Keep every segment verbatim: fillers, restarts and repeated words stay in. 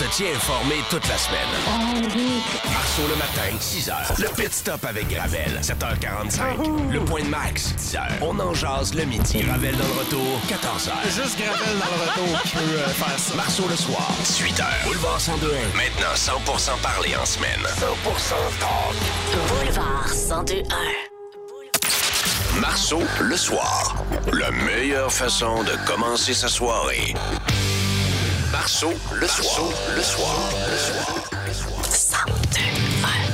tient informé toute la semaine. Oh oui. Marceau le matin, six heures. Le pit stop avec Gravel, sept heures quarante-cinq. Oh. Le point de max, dix heures. On en jase le midi. Gravel dans le retour, quatorze heures. Juste Gravel dans le retour qui peut euh, faire ça. Marceau le soir, dix-huit heures. Boulevard cent deux un. Maintenant cent pour cent parlé en semaine. cent pour cent talk. Boulevard cent deux un. Marceau le soir. La meilleure façon de commencer sa soirée. Marceau le soir. Le soir. Le soir. Le soir. cent deux un.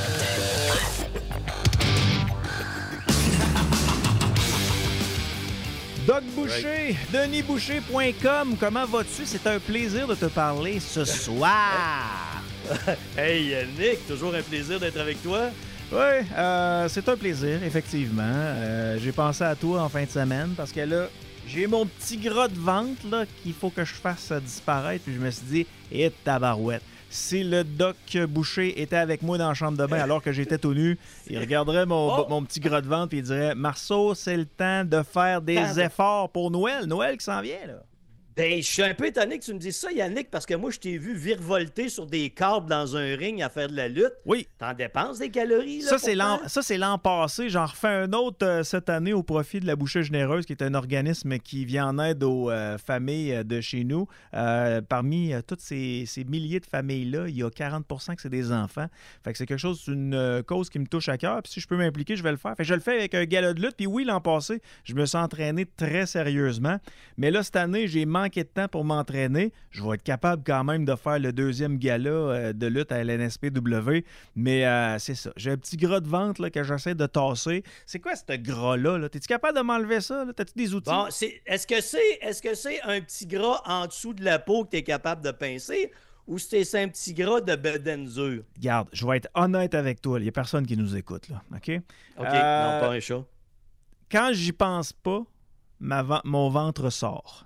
Doug Boucher, denis boucher point com, comment vas-tu? C'est un plaisir de te parler ce soir. Hey, Nick, toujours un plaisir d'être avec toi. Oui, euh, c'est un plaisir, effectivement. Euh, j'ai pensé à toi en fin de semaine parce que là, j'ai mon petit gras de ventre là, qu'il faut que je fasse disparaître. Puis je me suis dit, et tabarouette. Si le Doc Boucher était avec moi dans la chambre de bain alors que j'étais tout nu, il regarderait mon, oh! mon petit gras de ventre et il dirait « Marceau, c'est le temps de faire des efforts pour Noël. Noël qui s'en vient, là. » Ben, je suis un peu étonné que tu me dises ça, Yannick, parce que moi, je t'ai vu virevolter sur des câbles dans un ring à faire de la lutte. Oui. T'en dépenses des calories, là? Ça, c'est l'an, ça, c'est l'an passé. J'en refais un autre euh, cette année au profit de la Bouchée Généreuse, qui est un organisme qui vient en aide aux euh, familles de chez nous. Euh, parmi euh, toutes ces, ces milliers de familles-là, il y a quarante pour cent que c'est des enfants. Fait que c'est quelque chose, c'est une euh, cause qui me touche à cœur. Puis si je peux m'impliquer, je vais le faire. Fait que je le fais avec un gala de lutte. Puis oui, l'an passé, je me suis entraîné très sérieusement. Mais là, cette année, j'ai manqué de temps pour m'entraîner. Je vais être capable quand même de faire le deuxième gala euh, de lutte à L N S P W. Mais euh, c'est ça. J'ai un petit gras de ventre là, que j'essaie de tasser. C'est quoi ce gras-là? Là? T'es-tu capable de m'enlever ça? Là? T'as-tu des outils? Bon, c'est, est-ce que c'est, est-ce que c'est un petit gras en dessous de la peau que t'es capable de pincer ou c'est un petit gras de bedenzure? Regarde, je vais être honnête avec toi. Il n'y a personne qui nous écoute. Là. OK? OK, euh, non, pas un chat. Quand j'y pense pas, ma, mon ventre sort.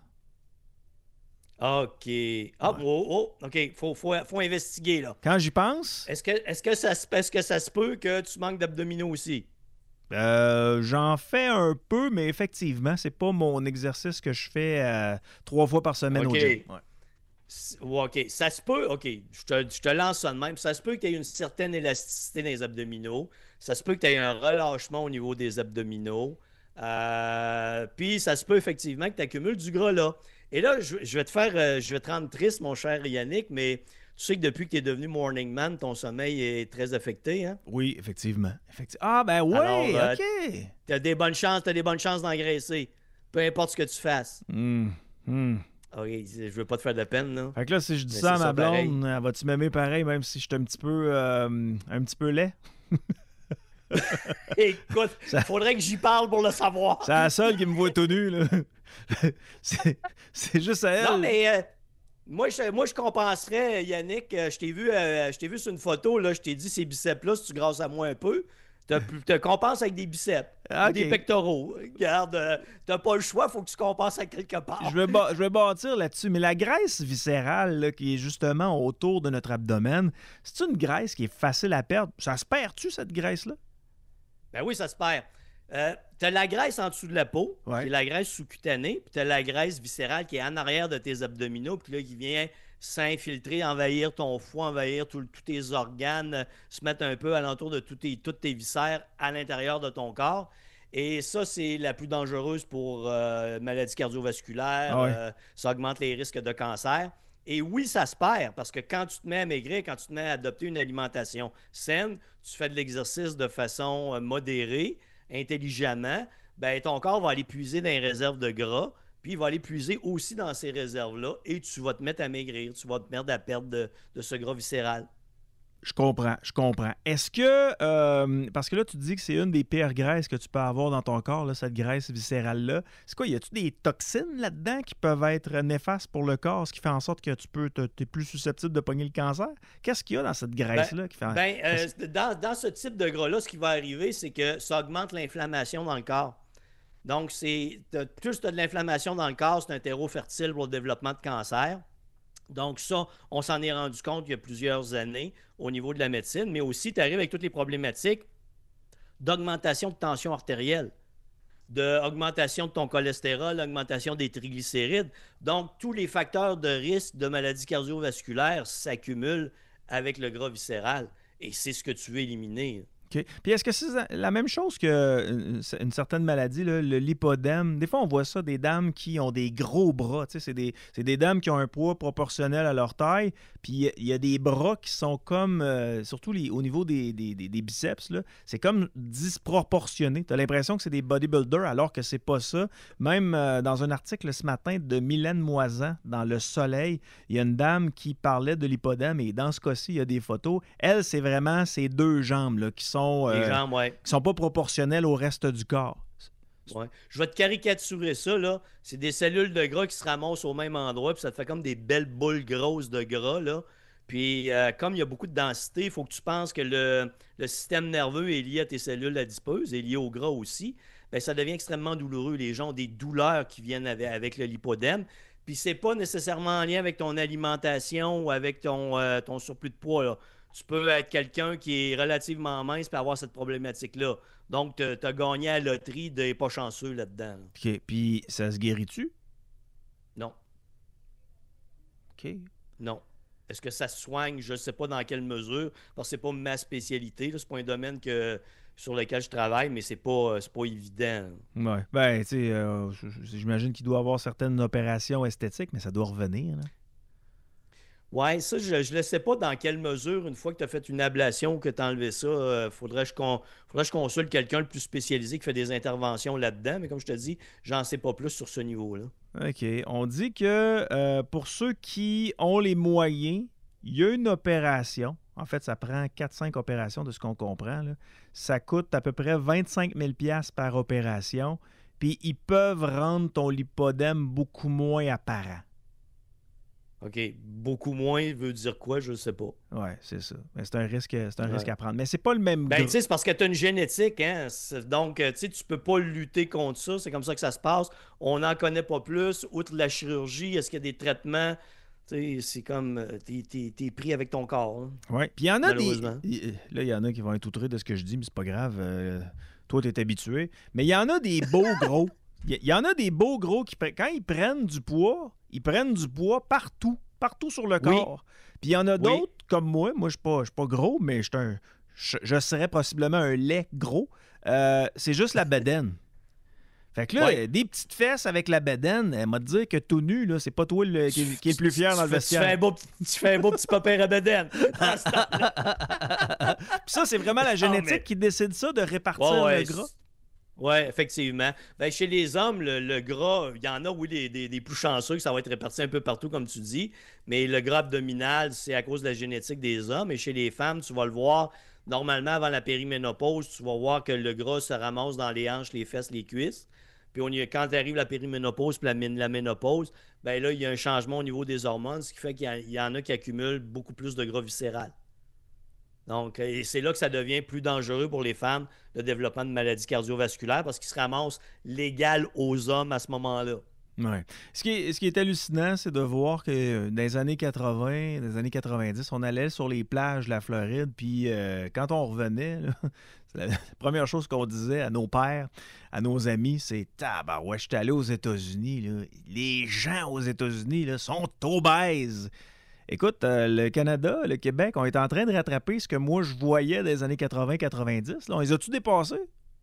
OK. Ah, ouais. oh, oh, OK. Faut, faut, faut investiguer, là. Quand j'y pense... Est-ce que, est-ce que, ça, est-ce que ça se peut que tu manques d'abdominaux aussi? Euh, j'en fais un peu, mais effectivement, c'est pas mon exercice que je fais euh, trois fois par semaine okay. au gym. Ouais. OK. Ça se peut, OK, je te, je te lance ça de même. Ça se peut que tu aies une certaine élasticité dans les abdominaux. Ça se peut que tu aies un relâchement au niveau des abdominaux. Euh, puis ça se peut effectivement que tu accumules du gras là. Et là, je, je vais te faire, euh, je vais te rendre triste, mon cher Yannick, mais tu sais que depuis que tu es devenu morning man, ton sommeil est très affecté, hein? Oui, effectivement. Effecti- ah, ben oui, Alors, OK. Euh, tu as des bonnes chances, tu as des bonnes chances d'engraisser. Peu importe ce que tu fasses. Mm, mm. OK, je veux pas te faire de peine, là. Fait que là, si je dis mais ça à ma ça blonde, elle va-tu m'aimer pareil, même si je suis un petit peu, euh, un petit peu laid? Écoute, il faudrait que j'y parle pour le savoir. C'est la seule qui me voit tout nu, là. c'est, c'est juste à elle. Non, mais euh, moi, je, moi, je compenserais, Yannick. Euh, je t'ai vu, euh, je t'ai vu sur une photo, là, je t'ai dit ces biceps-là, si tu grasses à moi un peu, tu te compenses avec des biceps. Okay. Ou des pectoraux. Regarde, euh, t'as pas le choix, il faut que tu compenses à quelque part. Je vais, ba- je vais bâtir là-dessus. Mais la graisse viscérale là, qui est justement autour de notre abdomen, c'est une graisse qui est facile à perdre. Ça se perd-tu, cette graisse-là? Ben oui, ça se perd. Euh, tu as la graisse en dessous de la peau, ouais. qui est la graisse sous-cutanée, puis tu as la graisse viscérale qui est en arrière de tes abdominaux, puis là, qui vient s'infiltrer, envahir ton foie, envahir tous tes organes, euh, se mettre un peu alentour de tout tes, toutes tes viscères à l'intérieur de ton corps. Et ça, c'est la plus dangereuse pour euh, maladies cardiovasculaires. Ah ouais. euh, ça augmente les risques de cancer. Et oui, ça se perd, parce que quand tu te mets à maigrir, quand tu te mets à adopter une alimentation saine, tu fais de l'exercice de façon euh, modérée, intelligemment, ben ton corps va aller puiser dans les réserves de gras, puis il va aller puiser aussi dans ces réserves-là, et tu vas te mettre à maigrir, tu vas te mettre à perdre de, de ce gras viscéral. Je comprends, je comprends. Est-ce que, euh, parce que là, tu dis que c'est une des pires graisses que tu peux avoir dans ton corps, là, cette graisse viscérale-là. C'est quoi, y a-tu des toxines là-dedans qui peuvent être néfastes pour le corps, ce qui fait en sorte que tu peux, t'es plus susceptible de pogner le cancer? Qu'est-ce qu'il y a dans cette graisse-là ben, qui fait en... ben, euh, dans, dans ce type de gras-là, ce qui va arriver, c'est que ça augmente l'inflammation dans le corps. Donc, c'est, plus tu as de l'inflammation dans le corps, c'est un terreau fertile pour le développement de cancer. Donc ça, on s'en est rendu compte il y a plusieurs années au niveau de la médecine, mais aussi tu arrives avec toutes les problématiques d'augmentation de tension artérielle. d'augmentation de, de ton cholestérol, augmentation des triglycérides. Donc, tous les facteurs de risque de maladie cardiovasculaire s'accumulent avec le gras viscéral. Et c'est ce que tu veux éliminer. OK. Puis est-ce que c'est la même chose qu'une une certaine maladie, là, le lipodème? Des fois, on voit ça, des dames qui ont des gros bras. C'est des, c'est des dames qui ont un poids proportionnel à leur taille. Puis il y a des bras qui sont comme, euh, surtout les, au niveau des, des, des, des biceps, là, c'est comme disproportionné. Tu as l'impression que c'est des bodybuilders alors que c'est pas ça. Même euh, dans un article ce matin de Mylène Moisan dans Le Soleil, il y a une dame qui parlait de lipodème et dans ce cas-ci, il y a des photos. Elle, c'est vraiment ses deux jambes là, qui sont Les Euh, jambes, ouais. qui sont pas proportionnels au reste du corps. Ouais. Je vais te caricaturer ça, là. C'est des cellules de gras qui se ramassent au même endroit, puis ça te fait comme des belles boules grosses de gras, là. Puis, euh, comme il y a beaucoup de densité, il faut que tu penses que le, le système nerveux est lié à tes cellules adipeuses, est lié au gras aussi. Bien, ça devient extrêmement douloureux. Les gens ont des douleurs qui viennent avec, avec le lipodème. Puis, c'est pas nécessairement en lien avec ton alimentation ou avec ton, euh, ton surplus de poids, là. Tu peux être quelqu'un qui est relativement mince et avoir cette problématique-là. Donc, tu as gagné à la loterie de pas chanceux là-dedans. Là. OK. Puis, ça se guérit-tu? Non. OK. Non. Est-ce que ça se soigne? Je ne sais pas dans quelle mesure, parce que ce n'est pas ma spécialité. Ce n'est pas un domaine que, sur lequel je travaille, mais ce n'est pas, c'est pas évident. Oui. Ben, tu sais, euh, j'imagine qu'il doit y avoir certaines opérations esthétiques, mais ça doit revenir, là. Oui, ça, je ne sais pas dans quelle mesure, une fois que tu as fait une ablation ou que tu as enlevé ça, euh, faudrait que je, con, faudrait que je consulte quelqu'un le plus spécialisé qui fait des interventions là-dedans. Mais comme je te dis, j'en sais pas plus sur ce niveau-là. OK. On dit que euh, pour ceux qui ont les moyens, il y a une opération. En fait, ça prend quatre cinq opérations de ce qu'on comprend, là. Ça coûte à peu près vingt-cinq mille dollars par opération. Puis ils peuvent rendre ton lipodème beaucoup moins apparent. OK. Beaucoup moins veut dire quoi? Je ne sais pas. Oui, c'est ça. Mais c'est un risque, c'est un Ouais. risque à prendre. Mais c'est pas le même Ben, gras. tu sais, c'est parce que tu as une génétique, hein? C'est- Donc, tu sais, tu peux pas lutter contre ça. C'est comme ça que ça se passe. On n'en connaît pas plus. Outre la chirurgie, est-ce qu'il y a des traitements? Tu sais, c'est comme, euh, t'es, t'es- t'es pris avec ton corps. Hein. Oui. Puis il y en a des. Malheureusement. il- Là, il y en a qui vont être outrés de ce que je dis, mais c'est pas grave. Euh, toi, tu es habitué. Mais il y en a des beaux gros. Il y- il y en a des beaux gros qui, pre- quand ils prennent du poids, ils prennent du poids partout. Partout sur le Oui. corps. Puis il y en a Oui. d'autres comme moi. Moi, je suis pas, je suis pas gros, mais je, suis un- je, je serais possiblement un lait gros. Euh, c'est juste la bedaine. Fait que là, Ouais. des petites fesses avec la bedaine, elle m'a dit que tout nu, là, c'est pas toi le- qui, qui est le plus fier dans le Tu fais- vestiaire. Tu fais un beau, petit- tu fais un beau petit papier à bedaine. Puis ça, c'est vraiment la génétique mais- qui décide ça, de répartir Ouais, ouais, le gras. Oui, effectivement. Ben, chez les hommes, le, le gras, il y en a, oui, des, des- des plus chanceux que ça va être réparti un peu partout, comme tu dis, mais le gras abdominal, c'est à cause de la génétique des hommes. Et chez les femmes, tu vas le voir, normalement, avant la périménopause, tu vas voir que le gras se ramasse dans les hanches, les fesses, les cuisses. Puis on y- quand arrive la périménopause puis la, mén- la ménopause, ben là, il y a un changement au niveau des hormones, ce qui fait qu'il y, a- il y en a qui accumulent beaucoup plus de gras viscéral. Donc, et c'est là que ça devient plus dangereux pour les femmes, le développement de maladies cardiovasculaires, parce qu'ils se ramassent l'égal aux hommes à ce moment-là. Ouais. Ce qui est, ce qui est hallucinant, c'est de voir que euh, dans les années quatre-vingts, dans les années quatre-vingt-dix, on allait sur les plages de la Floride, puis euh, quand on revenait, là, c'est la, la première chose qu'on disait à nos pères, à nos amis, c'est « Ah, ben ouais, je suis allé aux États-Unis, là. Les gens aux États-Unis là, sont obèses. » Écoute, euh, le Canada, le Québec, on est en train de rattraper ce que moi je voyais des années quatre-vingts quatre-vingt-dix. Là. On les a-tu dépassés?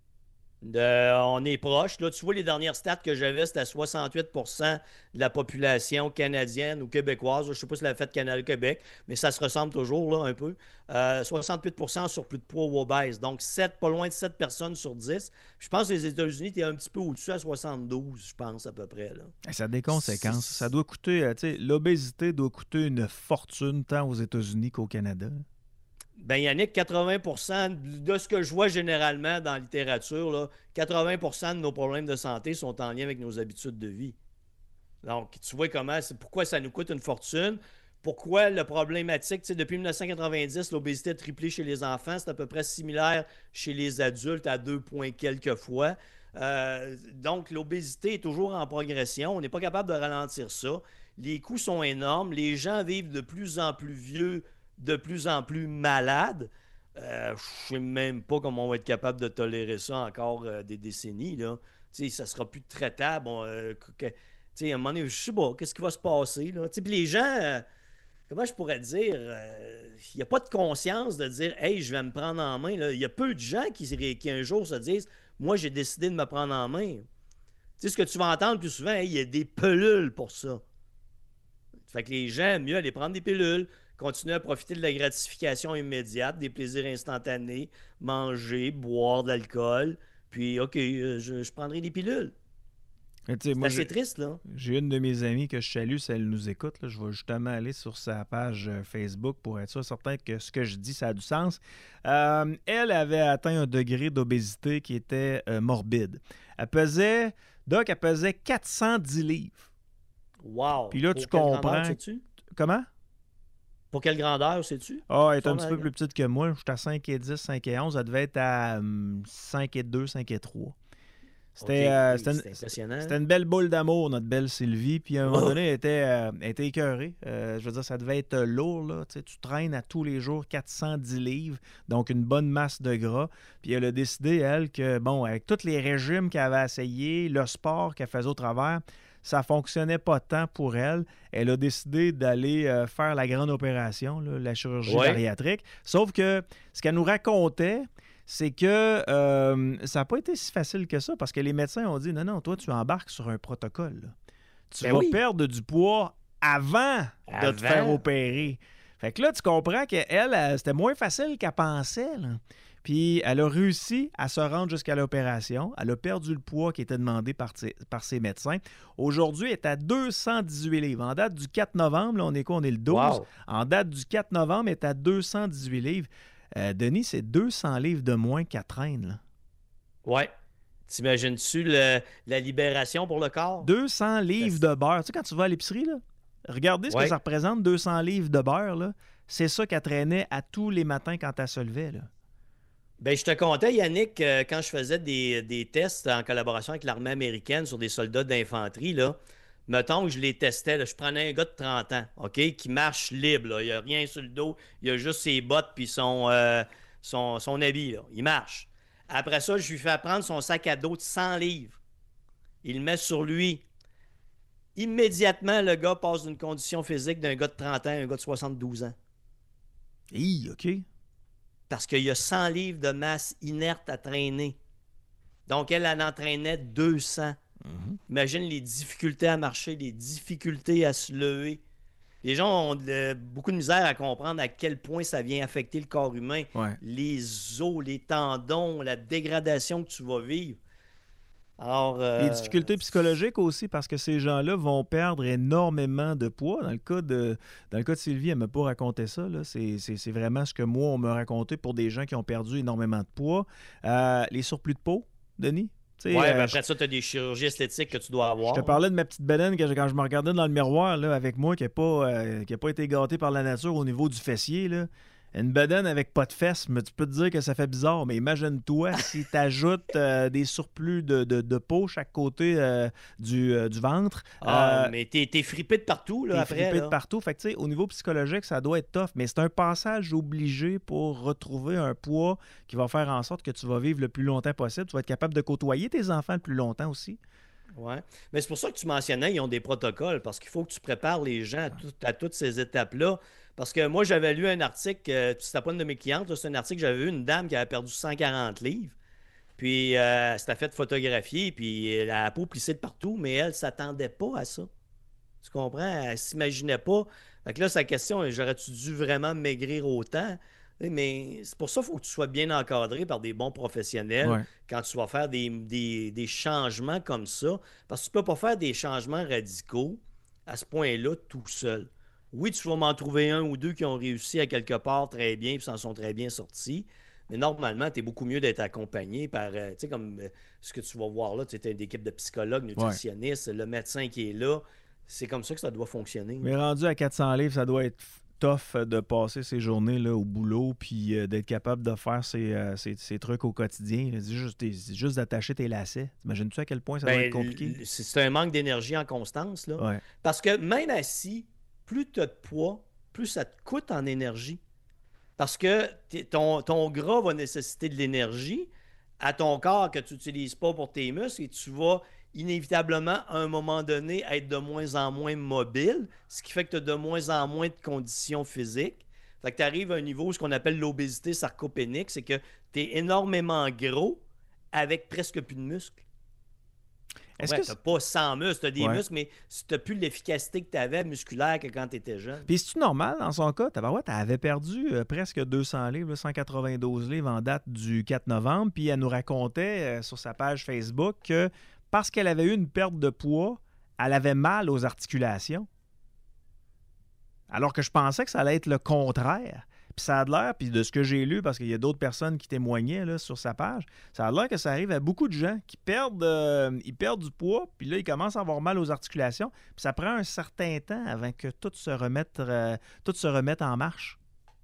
De- on est proche. Là, tu vois, les dernières stats que j'avais, c'était soixante-huit pour cent de la population canadienne ou québécoise. Je ne sais pas si la fête Canada-Québec, mais ça se ressemble toujours là, un peu. Euh, soixante-huit pour cent sur plus de poids ou obèse. Donc, sept, pas loin de sept personnes sur dix. Je pense que les États-Unis, tu es un petit peu au-dessus à soixante-douze, je pense, à peu près. Là. Eh, Ça a des conséquences. Ça doit coûter, euh, tu sais, l'obésité doit coûter une fortune tant aux États-Unis qu'au Canada. Ben Yannick, quatre-vingts pour cent de ce que je vois généralement dans la littérature, là, quatre-vingts pour cent de nos problèmes de santé sont en lien avec nos habitudes de vie. Donc, tu vois comment, c'est pourquoi ça nous coûte une fortune. Pourquoi le problématique, tu sais, depuis dix-neuf cent quatre-vingt-dix, l'obésité a triplé chez les enfants, c'est à peu près similaire chez les adultes à deux points quelques fois. Euh, donc, l'obésité est toujours en progression. On n'est pas capable de ralentir ça. Les coûts sont énormes. Les gens vivent de plus en plus vieux, de plus en plus malades. Euh, je ne sais même pas comment on va être capable de tolérer ça encore euh, des décennies, là. sais, ça sera plus traitable. On, euh, que, tu sais, à un moment donné, je sais pas, qu'est-ce qui va se passer, là? Tu sais, puis les gens, euh, comment je pourrais dire, euh, il n'y a pas de conscience de dire, hey, je vais me prendre en main, là. Il y a peu de gens qui, qui un jour se disent, moi, j'ai décidé de me prendre en main. Tu sais, ce que tu vas entendre le plus souvent, hey, il y a des pilules pour ça. Fait que les gens, mieux aller prendre des pilules, continuer à profiter de la gratification immédiate, des plaisirs instantanés, manger, boire de l'alcool, puis OK, euh, je, je prendrai des pilules. Mais tu sais, C'est moi, assez j'ai, triste, là. j'ai une de mes amies que je salue, si elle nous écoute. Là, je vais justement aller sur sa page euh, Facebook pour être sûr, certain que ce que je dis, ça a du sens. Euh, elle avait atteint un degré d'obésité qui était euh, morbide. Elle pesait, Doc, elle pesait quatre cent dix livres. Wow! Puis là, Pour tu quelle comprends. grandeur, sais-tu? Comment? Pour quelle grandeur, sais-tu? Ah, elle est un Son petit peu âge. plus petite que moi. J'étais à cinq et dix, cinq et onze. Elle devait être à hum, cinq et deux, cinq et trois. C'était, OK, euh, oui, c'était, c'est une, impressionnant. c'était une belle boule d'amour, notre belle Sylvie. Puis à un moment Oh! donné, elle était, euh, elle était écœurée. Euh, je veux dire, ça devait être lourd, là. Tu sais, tu traînes à tous les jours quatre cent dix livres, donc une bonne masse de gras. Puis elle a décidé, elle, que, bon, avec tous les régimes qu'elle avait essayés, le sport qu'elle faisait au travers, ça ne fonctionnait pas tant pour elle. Elle a décidé d'aller euh, faire la grande opération, là, la chirurgie Ouais. bariatrique. Sauf que ce qu'elle nous racontait, c'est que euh, ça n'a pas été si facile que ça parce que les médecins ont dit non, non, toi, tu embarques sur un protocole. Là. Tu Ben vas oui. perdre du poids avant, de te Avant. faire opérer. Fait que là, tu comprends qu'elle, elle, c'était moins facile qu'elle pensait. Là. Puis elle a réussi à se rendre jusqu'à l'opération. Elle a perdu le poids qui était demandé par, ses- par ses médecins. Aujourd'hui, elle est à deux cent dix-huit livres. En date du quatre novembre, là, on est quoi? On est le douze. Wow. En date du quatre novembre, elle est à deux cent dix-huit livres. Euh, Denis, c'est deux cents livres de moins qu'elle traîne. Là. Ouais. T'imagines-tu le- la libération pour le corps? deux cents livres de beurre. Tu sais, quand tu vas à l'épicerie, là, regardez ce Ouais. que ça représente, deux cents livres de beurre. Là. C'est ça qu'elle traînait à tous les matins quand elle se levait. Là. Ben, je te contais, Yannick, euh, quand je faisais des, des tests en collaboration avec l'armée américaine sur des soldats d'infanterie, là, mettons que je les testais, là, je prenais un gars de trente ans, OK, qui marche libre, là, il n'y a rien sur le dos, il a juste ses bottes puis son, euh, son, son habit, là, il marche. Après ça, je lui fais prendre son sac à dos de cent livres. Il le met sur lui. Immédiatement, le gars passe d'une condition physique d'un gars de trente ans à un gars de soixante-douze ans. Hi, OK. Parce qu'il y a cent livres de masse inerte à traîner. Donc, elle, elle en entraînait deux cents. Mhm. Imagine les difficultés à marcher, les difficultés à se lever. Les gens ont de- beaucoup de misère à comprendre à quel point ça vient affecter le corps humain. Ouais. Les os, les tendons, la dégradation que tu vas vivre. Alors, euh, Les difficultés psychologiques aussi, parce que ces gens-là vont perdre énormément de poids. Dans le cas de, dans le cas de Sylvie, elle ne m'a pas raconté ça. Là. C'est, c'est, c'est vraiment ce que moi, on m'a raconté pour des gens qui ont perdu énormément de poids. Euh, les surplus de peau, Denis? Tu sais, ouais, euh, ben après ça, tu as des chirurgies esthétiques que tu dois avoir. je te parlais de ma petite bedaine que, quand je me regardais dans le miroir là, avec moi, qui n'a pas, euh, qui a pas été gâtée par la nature au niveau du fessier. Là. Une bedaine avec pas de fesses, mais tu peux te dire que ça fait bizarre, mais imagine-toi si tu ajoutes euh, des surplus de, de, de peau chaque côté euh, du, euh, du ventre. Ah, Euh, mais t'es, t'es fripé de partout, là, T'es après. frippé là. de partout. Fait que, tu sais, au niveau psychologique, ça doit être tough, mais c'est un passage obligé pour retrouver un poids qui va faire en sorte que tu vas vivre le plus longtemps possible. Tu vas être capable de côtoyer tes enfants le plus longtemps aussi. Ouais. Mais c'est pour ça que tu mentionnais, ils ont des protocoles, parce qu'il faut que tu prépares les gens à, tout- à toutes ces étapes-là. Parce que moi, j'avais lu un article, euh, c'était pas une de mes clientes, là, c'est un article, j'avais vu une dame qui avait perdu cent quarante livres. Puis, euh, elle s'était fait photographier, puis elle a la peau plissée de partout, mais elle ne s'attendait pas à ça. Tu comprends? Elle s'imaginait pas. Fait que là, sa question, j'aurais-tu dû vraiment maigrir autant? Mais c'est pour ça qu'il faut que tu sois bien encadré par des bons professionnels Ouais. quand tu vas faire des, des- des changements comme ça. Parce que tu ne peux pas faire des changements radicaux à ce point-là tout seul. Oui, tu vas m'en trouver un ou deux qui ont réussi à quelque part très bien et s'en sont très bien sortis. Mais normalement, tu es beaucoup mieux d'être accompagné par, euh, tu sais, comme euh, ce que tu vas voir là, tu as une équipe de psychologues, nutritionnistes, le médecin qui est là. C'est comme ça que ça doit fonctionner. Mais rendu à quatre cents livres, ça doit être tough de passer ces journées là, au boulot puis euh, d'être capable de faire ces, euh, ces- ces trucs au quotidien. là. C'est juste, c'est juste d'attacher tes lacets. T'imagines-tu à quel point ça doit Ben, être compliqué? l- c'est c'est un manque d'énergie en constance. Là. Ouais. Parce que même assis, plus tu as de poids, plus ça te coûte en énergie. Parce que t'es- ton, ton gras va nécessiter de l'énergie, à ton corps que tu n'utilises pas pour tes muscles et tu vas inévitablement, à un moment donné, être de moins en moins mobile, ce qui fait que tu as de moins en moins de conditions physiques. Fait que tu arrives à un niveau, ce qu'on appelle l'obésité sarcopénique, c'est que tu es énormément gros avec presque plus de muscles. Est-ce Ouais, que tu n'as c'est- pas cent muscles, tu as des Ouais. muscles, mais tu n'as plus l'efficacité que tu avais musculaire que quand tu étais jeune. Puis c'est-tu normal dans son cas? Tabarouette, elle avait perdu euh, presque deux cents livres, là, cent quatre-vingt-douze livres en date du quatre novembre, puis elle nous racontait euh, sur sa page Facebook que parce qu'elle avait eu une perte de poids, elle avait mal aux articulations. Alors que je pensais que ça allait être le contraire. Puis ça a l'air, puis de ce que j'ai lu, parce qu'il y a d'autres personnes qui témoignaient là, sur sa page, ça a l'air que ça arrive à beaucoup de gens qui perdent, euh, ils perdent du poids, puis là, ils commencent à avoir mal aux articulations, puis ça prend un certain temps avant que tout se remette, euh, tout se remette en marche.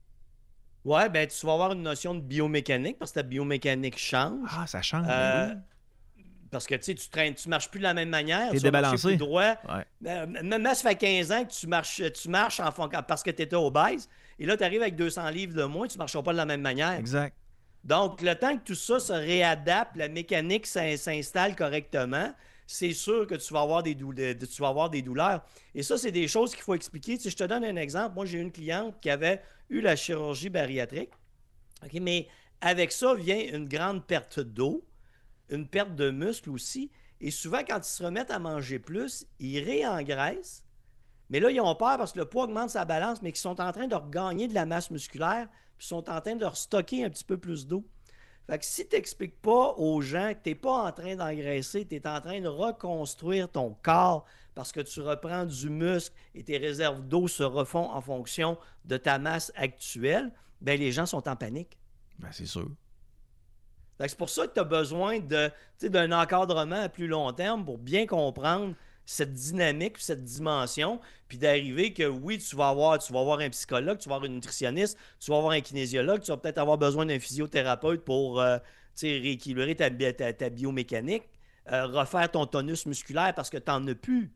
Ouais, ben tu vas avoir une notion de biomécanique parce que ta biomécanique change. Ah, ça change. Euh, ben Parce que tu sais, tu traînes, tu marches plus de la même manière. T'es tu vas marcher débalancé. plus droit. oui. Ouais. Euh, Même ça fait quinze ans que tu marches, tu marches en fon- parce que tu étais obèse. Et là, tu arrives avec deux cents livres de moins, tu ne marcheras pas de la même manière. Exact. Donc, le temps que tout ça se réadapte, la mécanique s'in- s'installe correctement, c'est sûr que tu vas avoir des, dou- de- tu vas avoir des douleurs. Et ça, c'est des choses qu'il faut expliquer. Tu sais, je te donne un exemple. Moi, j'ai une cliente qui avait eu la chirurgie bariatrique. OK, mais avec ça vient une grande perte d'eau, une perte de muscle aussi. Et souvent, quand ils se remettent à manger plus, ils réengraissent. Mais là, ils ont peur parce que le poids augmente sa balance, mais qu'ils sont en train de regagner de la masse musculaire, puis sont en train de restocker un petit peu plus d'eau. Fait que si tu n'expliques pas aux gens que tu n'es pas en train d'engraisser, tu es en train de reconstruire ton corps parce que tu reprends du muscle et tes réserves d'eau se refont en fonction de ta masse actuelle, bien, les gens sont en panique. Ben, c'est sûr. Fait que c'est pour ça que tu as besoin de, tu sais, d'un encadrement à plus long terme pour bien comprendre cette dynamique, cette dimension, puis d'arriver que oui, tu vas avoir, tu vas avoir un psychologue, tu vas avoir une nutritionniste, tu vas avoir un kinésiologue, tu vas peut-être avoir besoin d'un physiothérapeute pour euh, tu sais, rééquilibrer ta, bi- ta- ta biomécanique, euh, refaire ton tonus musculaire parce que tu n'en as plus.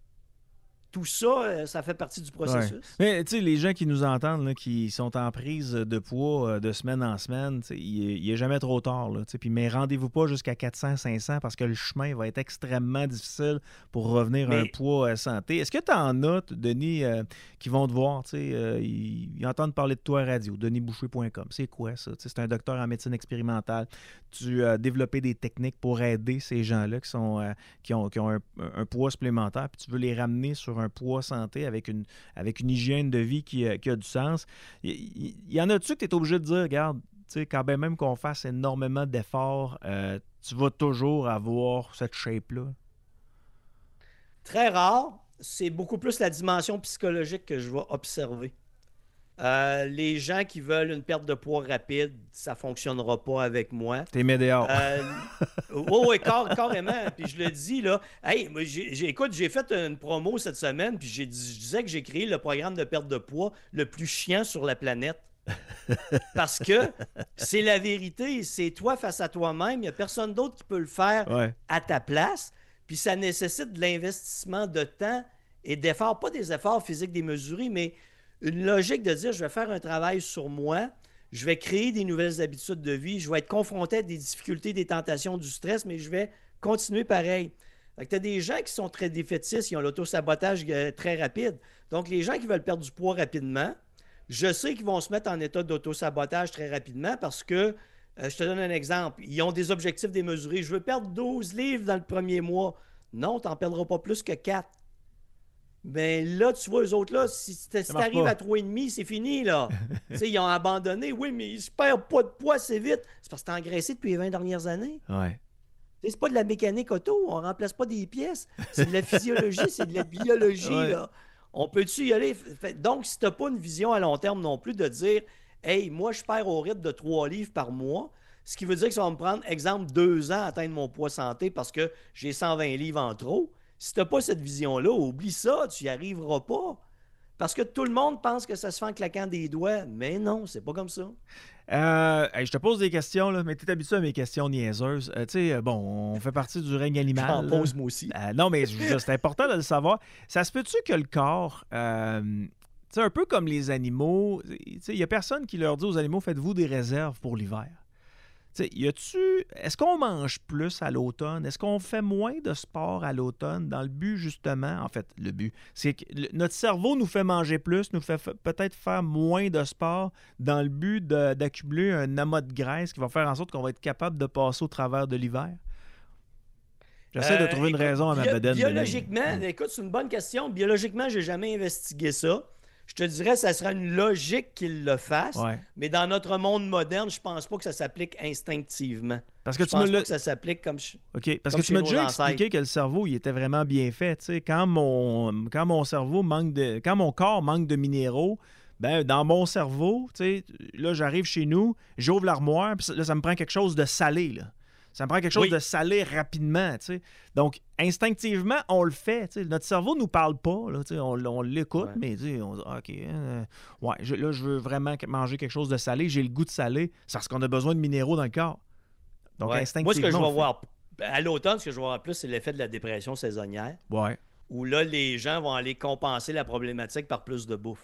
Tout ça, euh, ça fait partie du processus. Ouais. Mais tu sais, les gens qui nous entendent, là, qui sont en prise de poids euh, de semaine en semaine, tu sais, il n'est jamais trop tard. Là, tu sais. Puis, mais rendez-vous pas jusqu'à quatre cents, cinq cents parce que le chemin va être extrêmement difficile pour revenir à un Mais- poids euh, santé. Est-ce que tu en as, t- Denis, euh, qui vont te voir, tu sais, euh, ils, ils entendent parler de toi à radio, denis boucher point com. C'est quoi ça? Tu sais, c'est un docteur en médecine expérimentale. Tu as développé des techniques pour aider ces gens-là qui, sont, euh, qui ont, qui ont un, un poids supplémentaire, puis tu veux les ramener sur un poids santé avec une, avec une hygiène de vie qui, a- qui a du sens. Il y, il y en a-tu que tu es obligé de dire, regarde, tu sais, quand bien même qu'on fasse énormément d'efforts, euh, tu vas toujours avoir cette shape-là? Très rare, c'est beaucoup plus la dimension psychologique que je vais observer. Euh, les gens qui veulent une perte de poids rapide, ça ne fonctionnera pas avec moi. T'es médiocre. Euh, oui, oui, car- carrément. Puis je le dis, là. Hey, moi, j'ai, j'ai- écoute, j'ai fait une promo cette semaine, puis j'ai dit- je disais que j'ai créé le programme de perte de poids le plus chiant sur la planète. Parce que c'est la vérité. C'est toi face à toi-même. Il n'y a personne d'autre qui peut le faire Ouais. à ta place. Puis ça nécessite de l'investissement de temps et d'efforts, pas des efforts physiques démesurés, mais une logique de dire je vais faire un travail sur moi, je vais créer des nouvelles habitudes de vie, je vais être confronté à des difficultés, des tentations, du stress, mais je vais continuer pareil. Tu as des gens qui sont très défaitistes, qui ont l'autosabotage euh, très rapide. Donc, les gens qui veulent perdre du poids rapidement, je sais qu'ils vont se mettre en état d'autosabotage très rapidement parce que, euh, je te donne un exemple, ils ont des objectifs démesurés. Je veux perdre douze livres dans le premier mois. Non, tu n'en perdras pas plus que quatre. Mais là, tu vois, eux autres, là, si, si tu marche arrives pas. à trois virgule cinq, c'est fini, là. Tu sais, ils ont abandonné. Oui, mais ils ne perdent pas de poids assez vite. C'est parce que tu as engraissé depuis les vingt dernières années. Ouais. Tu sais, c'est pas de la mécanique auto. On ne remplace pas des pièces. C'est de la physiologie, c'est de la biologie, Ouais. là. On peut-tu y aller? Fait- Donc, si tu n'as pas une vision à long terme non plus de dire « Hey, moi, je perds au rythme de trois livres par mois », ce qui veut dire que ça va me prendre, exemple, deux ans à atteindre mon poids santé parce que j'ai cent vingt livres en trop. Si tu n'as pas cette vision-là, oublie ça, tu n'y arriveras pas. Parce que tout le monde pense que ça se fait en claquant des doigts. Mais non, c'est pas comme ça. Euh, hey, je te pose des questions, là, mais tu es habitué à mes questions niaiseuses. Euh, tu sais, euh, bon, on fait partie du règne animal. J'en là. pose moi aussi. Euh, non, mais je veux dire, c'est important de le savoir. Ça se peut-tu que le corps, euh, tu sais, un peu comme les animaux, tu sais, il n'y a personne qui leur dit aux animaux, faites-vous des réserves pour l'hiver. Tu sais, y a-tu. Est-ce qu'on mange plus à l'automne? Est-ce qu'on fait moins de sport à l'automne dans le but, justement? En fait, le but, c'est que le- notre cerveau nous fait manger plus, nous fait f- peut-être faire moins de sport dans le but de- d'accumuler un amas de graisse qui va faire en sorte qu'on va être capable de passer au travers de l'hiver. J'essaie de Euh, trouver une écoute, raison à ma bio- bedaine. Biologiquement, Denis. écoute, c'est une bonne question. Biologiquement, j'ai jamais investigué ça. Je te dirais, ça serait une logique qu'il le fasse. Ouais. Mais dans notre monde moderne, je pense pas que ça s'applique instinctivement. Parce que Je tu me pense pas l'as. que ça s'applique comme... je- OK. Parce Comme que tu chez m'as nos déjà ancêtres. expliqué que le cerveau, il était vraiment bien fait. Tu sais, quand mon, quand mon cerveau manque de. Quand mon corps manque de minéraux, ben, dans mon cerveau, tu sais, là, j'arrive chez nous, j'ouvre l'armoire, puis ça- là, ça me prend quelque chose de salé, là. Ça me prend quelque chose Oui. de salé rapidement, tu sais. Donc, instinctivement, on le fait, tu sais. Notre cerveau nous parle pas, là, tu sais. On, on l'écoute, Ouais. mais, tu sais, on dit, OK, euh, ouais, je- là, je veux vraiment que- manger quelque chose de salé, j'ai le goût de salé, c'est parce qu'on a besoin de minéraux dans le corps. Donc, Ouais. instinctivement, Moi, ce que je on vais le fait. voir... À l'automne, ce que je vais voir plus, c'est l'effet de la dépression saisonnière, Ouais. où là, les gens vont aller compenser la problématique par plus de bouffe.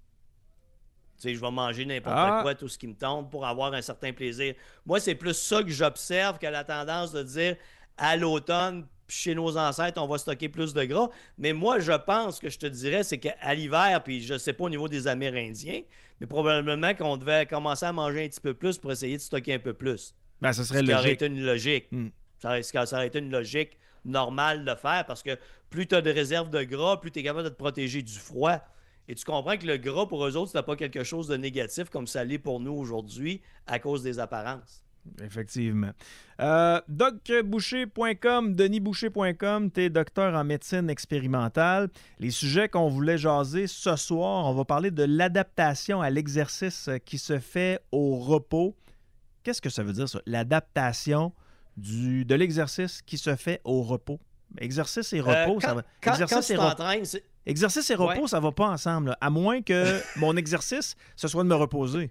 Tu sais, je vais manger n'importe Ah. quoi, tout ce qui me tente, pour avoir un certain plaisir. Moi, c'est plus ça que j'observe que la tendance de dire à l'automne, chez nos ancêtres, on va stocker plus de gras. Mais moi, je pense que je te dirais, c'est qu'à l'hiver, puis je sais pas au niveau des Amérindiens, mais probablement qu'on devait commencer à manger un petit peu plus pour essayer de stocker un peu plus. Ben, ce serait Ce qui aurait logique. été une logique. Hmm. Ça aurait, ça aurait été une logique normale de faire parce que plus tu as de réserves de gras, plus tu es capable de te protéger du froid. Et tu comprends que le gras, pour eux autres, ce n'est pas quelque chose de négatif comme ça l'est pour nous aujourd'hui à cause des apparences. Effectivement. Euh, doc boucher point com, denis boucher point com, tu es docteur en médecine expérimentale. Les sujets qu'on voulait jaser ce soir, on va parler de l'adaptation à l'exercice qui se fait au repos. Qu'est-ce que ça veut dire, ça? L'adaptation du, de l'exercice qui se fait au repos. Exercice et repos, Euh, ça quand, va. quand- Exercice quand tu et repos. t'entraînes, c'est- Exercice et repos, Ouais. ça va pas ensemble, là. À moins que mon exercice, ce soit de me reposer.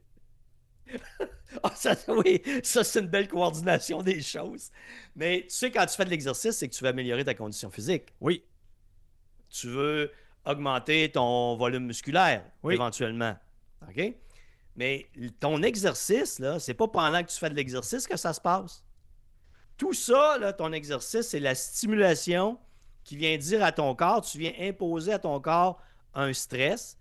Ah, ça, oui, ça, c'est une belle coordination des choses. Mais tu sais, quand tu fais de l'exercice, c'est que tu veux améliorer ta condition physique. Oui. Tu veux augmenter ton volume musculaire, Oui. éventuellement. OK? Mais ton exercice, là, c'est pas pendant que tu fais de l'exercice que ça se passe. Tout ça, là, ton exercice, c'est la stimulation qui vient dire à ton corps, tu viens imposer à ton corps un stress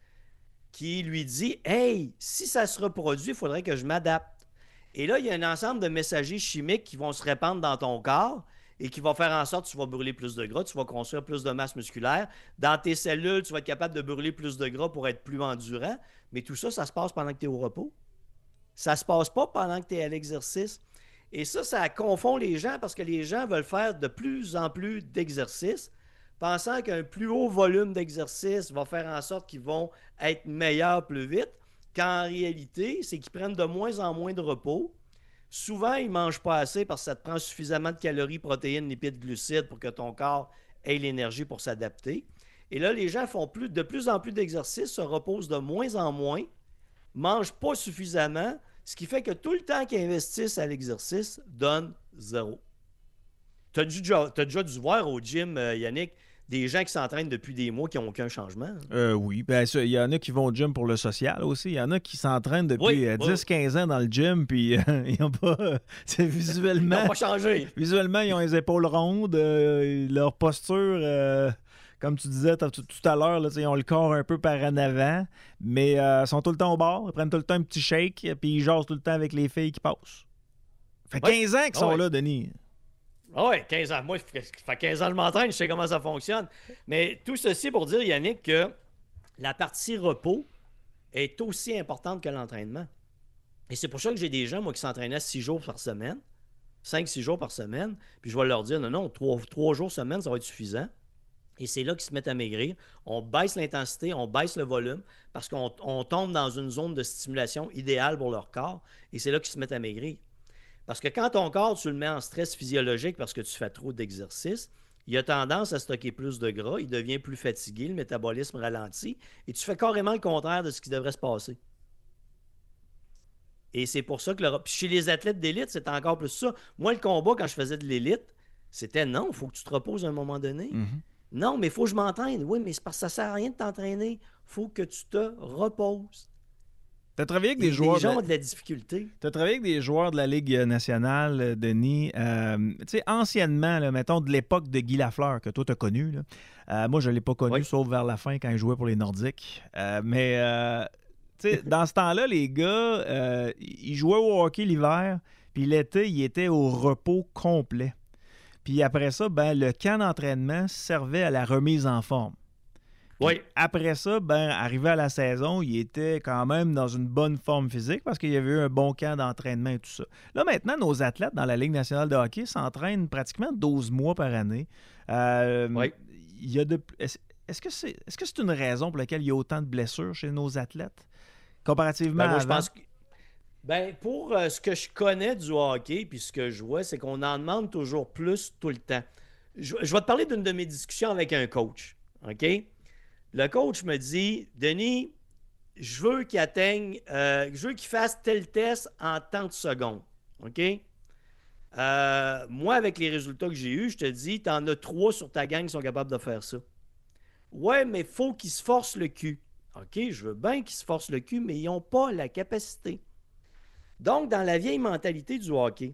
qui lui dit « Hey, si ça se reproduit, il faudrait que je m'adapte. » Et là, il y a un ensemble de messagers chimiques qui vont se répandre dans ton corps et qui vont faire en sorte que tu vas brûler plus de gras, tu vas construire plus de masse musculaire. Dans tes cellules, tu vas être capable de brûler plus de gras pour être plus endurant. Mais tout ça, ça se passe pendant que tu es au repos. Ça ne se passe pas pendant que tu es à l'exercice. Et ça, ça confond les gens parce que les gens veulent faire de plus en plus d'exercices, pensant qu'un plus haut volume d'exercice va faire en sorte qu'ils vont être meilleurs plus vite, qu'en réalité, c'est qu'ils prennent de moins en moins de repos. Souvent, ils ne mangent pas assez parce que ça te prend suffisamment de calories, protéines, lipides, glucides pour que ton corps ait l'énergie pour s'adapter. Et là, les gens font plus, de plus en plus d'exercices, se reposent de moins en moins, mangent pas suffisamment, ce qui fait que tout le temps qu'ils investissent à l'exercice donne zéro. Tu as déjà, t'as déjà dû voir au gym, euh, Yannick, des gens qui s'entraînent depuis des mois qui n'ont aucun changement. Euh, oui, ben ça, il y en a qui vont au gym pour le social aussi. Il y en a qui s'entraînent depuis Oui, euh, oui. dix quinze ans dans le gym, puis euh, ils n'ont pas... euh, c'est Ils visuellement... n'ont pas changé. Visuellement, ils ont les épaules rondes, euh, leur posture, euh, comme tu disais t- tout tout à l'heure, là, tu sais, ils ont le corps un peu par en avant, mais euh, ils sont tout le temps au bord, ils prennent tout le temps un petit shake, puis ils jasent tout le temps avec les filles qui passent. Ça fait Ouais. quinze ans qu'ils Ah sont ouais. là, Denis. Ah oui, quinze ans. Moi, ça fait ça fait quinze ans que je m'entraîne, je sais comment ça fonctionne. Mais tout ceci pour dire, Yannick, que la partie repos est aussi importante que l'entraînement. Et c'est pour ça que j'ai des gens, moi, qui s'entraînaient six jours par semaine, cinq six jours par semaine, puis je vais leur dire, non, non, trois jours semaine, ça va être suffisant. Et c'est là qu'ils se mettent à maigrir. On baisse l'intensité, on baisse le volume, parce qu'on on tombe dans une zone de stimulation idéale pour leur corps, et c'est là qu'ils se mettent à maigrir. Parce que quand ton corps, tu le mets en stress physiologique parce que tu fais trop d'exercice, il a tendance à stocker plus de gras, il devient plus fatigué, le métabolisme ralentit, et tu fais carrément le contraire de ce qui devrait se passer. Et c'est pour ça que le... Puis chez les athlètes d'élite, c'est encore plus ça. Moi, le combat, quand je faisais de l'élite, c'était non, il faut que tu te reposes à un moment donné. Mm-hmm. Non, mais il faut que je m'entraîne. Oui, mais c'est parce que ça ne sert à rien de t'entraîner. Il faut que tu te reposes. Tu as travaillé avec des Les, joueurs... les gens de... ont de la difficulté. Tu as travaillé avec des joueurs de la Ligue nationale, Denis. Euh, tu sais, anciennement, là, mettons, de l'époque de Guy Lafleur, que toi, tu as connu. Là. Euh, moi, je ne l'ai pas connu, Oui. sauf vers la fin, quand il jouait pour les Nordiques. Euh, mais, euh, tu sais, dans ce temps-là, les gars, euh, ils jouaient au hockey l'hiver, puis l'été, ils étaient au repos complet. Puis après ça, ben, le camp d'entraînement servait à la remise en forme. Oui. Après ça, ben, arrivé à la saison, il était quand même dans une bonne forme physique parce qu'il y avait eu un bon camp d'entraînement et tout ça. Là, maintenant, nos athlètes dans la Ligue nationale de hockey s'entraînent pratiquement douze mois par année. Euh, Oui. il y a de, est-ce, est-ce que c'est, est-ce que c'est une raison pour laquelle il y a autant de blessures chez nos athlètes comparativement Ben, moi, à je avant? pense que. Ben, pour euh, ce que je connais du hockey puis ce que je vois, c'est qu'on en demande toujours plus tout le temps. Je, je vais te parler d'une de mes discussions avec un coach. OK? Le coach me dit, Denis, je veux qu'il atteigne, euh, je veux qu'il fasse tel test en tant de secondes. OK? Euh, moi, avec les résultats que j'ai eus, je te dis, tu en as trois sur ta gang qui sont capables de faire ça. Ouais, mais il faut qu'ils se forcent le cul. OK, je veux bien qu'ils se forcent le cul, mais ils n'ont pas la capacité. Donc, dans la vieille mentalité du hockey,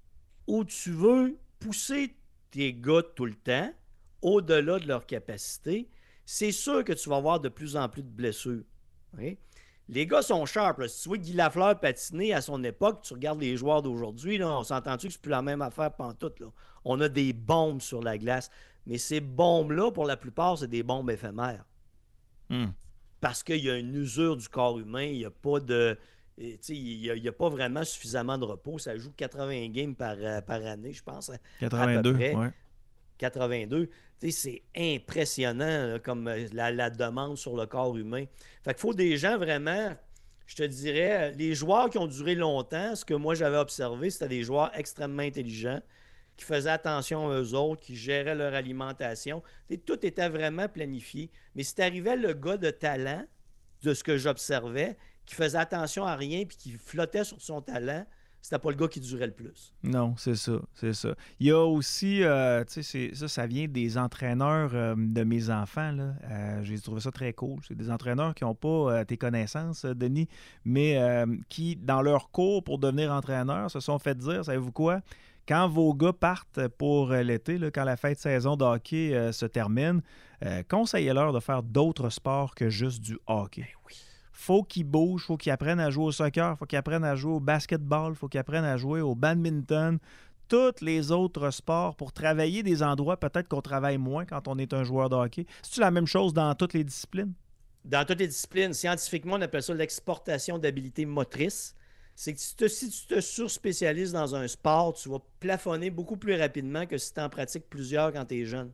où tu veux pousser tes gars tout le temps, au-delà de leur capacité, c'est sûr que tu vas avoir de plus en plus de blessures. Okay? Les gars sont sharp. Là. Si tu vois Guy Lafleur patiner à son époque, tu regardes les joueurs d'aujourd'hui, là, on s'entend-tu que c'est plus la même affaire pantoute. Là. On a des bombes sur la glace. Mais ces bombes-là, pour la plupart, c'est des bombes éphémères. Hmm. Parce qu'il y a une usure du corps humain, il n'y a pas de... Il n'y a, a pas vraiment suffisamment de repos. Ça joue quatre-vingts games par, par année, je pense. quatre-vingt-deux, oui. quatre-vingt-deux. C'est impressionnant là, comme la, la demande sur le corps humain. Fait qu'il faut des gens vraiment, je te dirais, les joueurs qui ont duré longtemps, ce que moi j'avais observé, c'était des joueurs extrêmement intelligents, qui faisaient attention à eux autres, qui géraient leur alimentation. T'sais, tout était vraiment planifié. Mais si t'arrivais le gars de talent, de ce que j'observais, qui faisait attention à rien puis qui flottait sur son talent, c'était pas le gars qui durait le plus. Non, c'est ça, c'est ça. Il y a aussi, euh, tu sais, ça, ça vient des entraîneurs euh, de mes enfants, là. Euh, j'ai trouvé ça très cool. C'est des entraîneurs qui n'ont pas euh, tes connaissances, Denis, mais euh, qui, dans leur cours pour devenir entraîneur, se sont fait dire, savez-vous quoi? Quand vos gars partent pour l'été, là, quand la fin de saison de hockey euh, se termine, euh, conseillez-leur de faire d'autres sports que juste du hockey. Ben oui. Faut qu'ils bougent, faut qu'ils apprennent à jouer au soccer, faut qu'ils apprennent à jouer au basketball, faut qu'ils apprennent à jouer au badminton, tous les autres sports pour travailler des endroits peut-être qu'on travaille moins quand on est un joueur de hockey. C'est-tu la même chose dans toutes les disciplines? Dans toutes les disciplines, scientifiquement, on appelle ça l'exportation d'habilités motrices. C'est que si, te, si tu te surspécialises dans un sport, tu vas plafonner beaucoup plus rapidement que si tu en pratiques plusieurs quand tu es jeune.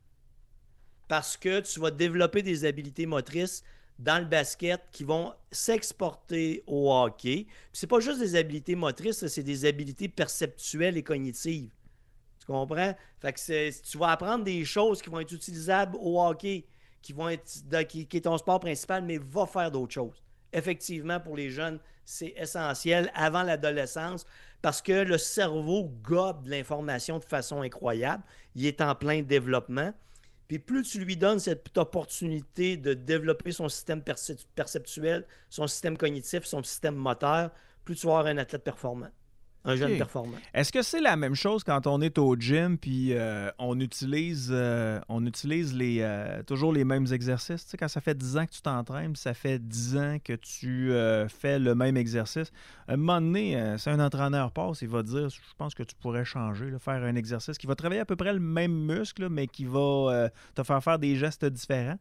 Parce que tu vas développer des habilités motrices dans le basket qui vont s'exporter au hockey. Puis c'est pas juste des habilités motrices, c'est des habilités perceptuelles et cognitives. Tu comprends? Fait que c'est, tu vas apprendre des choses qui vont être utilisables au hockey, qui vont être qui, qui est ton sport principal, mais va faire d'autres choses. Effectivement, pour les jeunes, c'est essentiel avant l'adolescence parce que le cerveau gobe de l'information de façon incroyable. Il est en plein développement. Puis plus tu lui donnes cette opportunité de développer son système perceptuel, son système cognitif, son système moteur, plus tu vas avoir un athlète performant, un jeune okay. performant. Est-ce que c'est la même chose quand on est au gym puis euh, on utilise, euh, on utilise les, euh, toujours les mêmes exercices? Tu sais, quand ça fait dix ans que tu t'entraînes, ça fait dix ans que tu euh, fais le même exercice. À un moment donné, euh, si un entraîneur passe, il va dire, je pense que tu pourrais changer, là, faire un exercice qui va travailler à peu près le même muscle, là, mais qui va euh, te faire faire des gestes différents.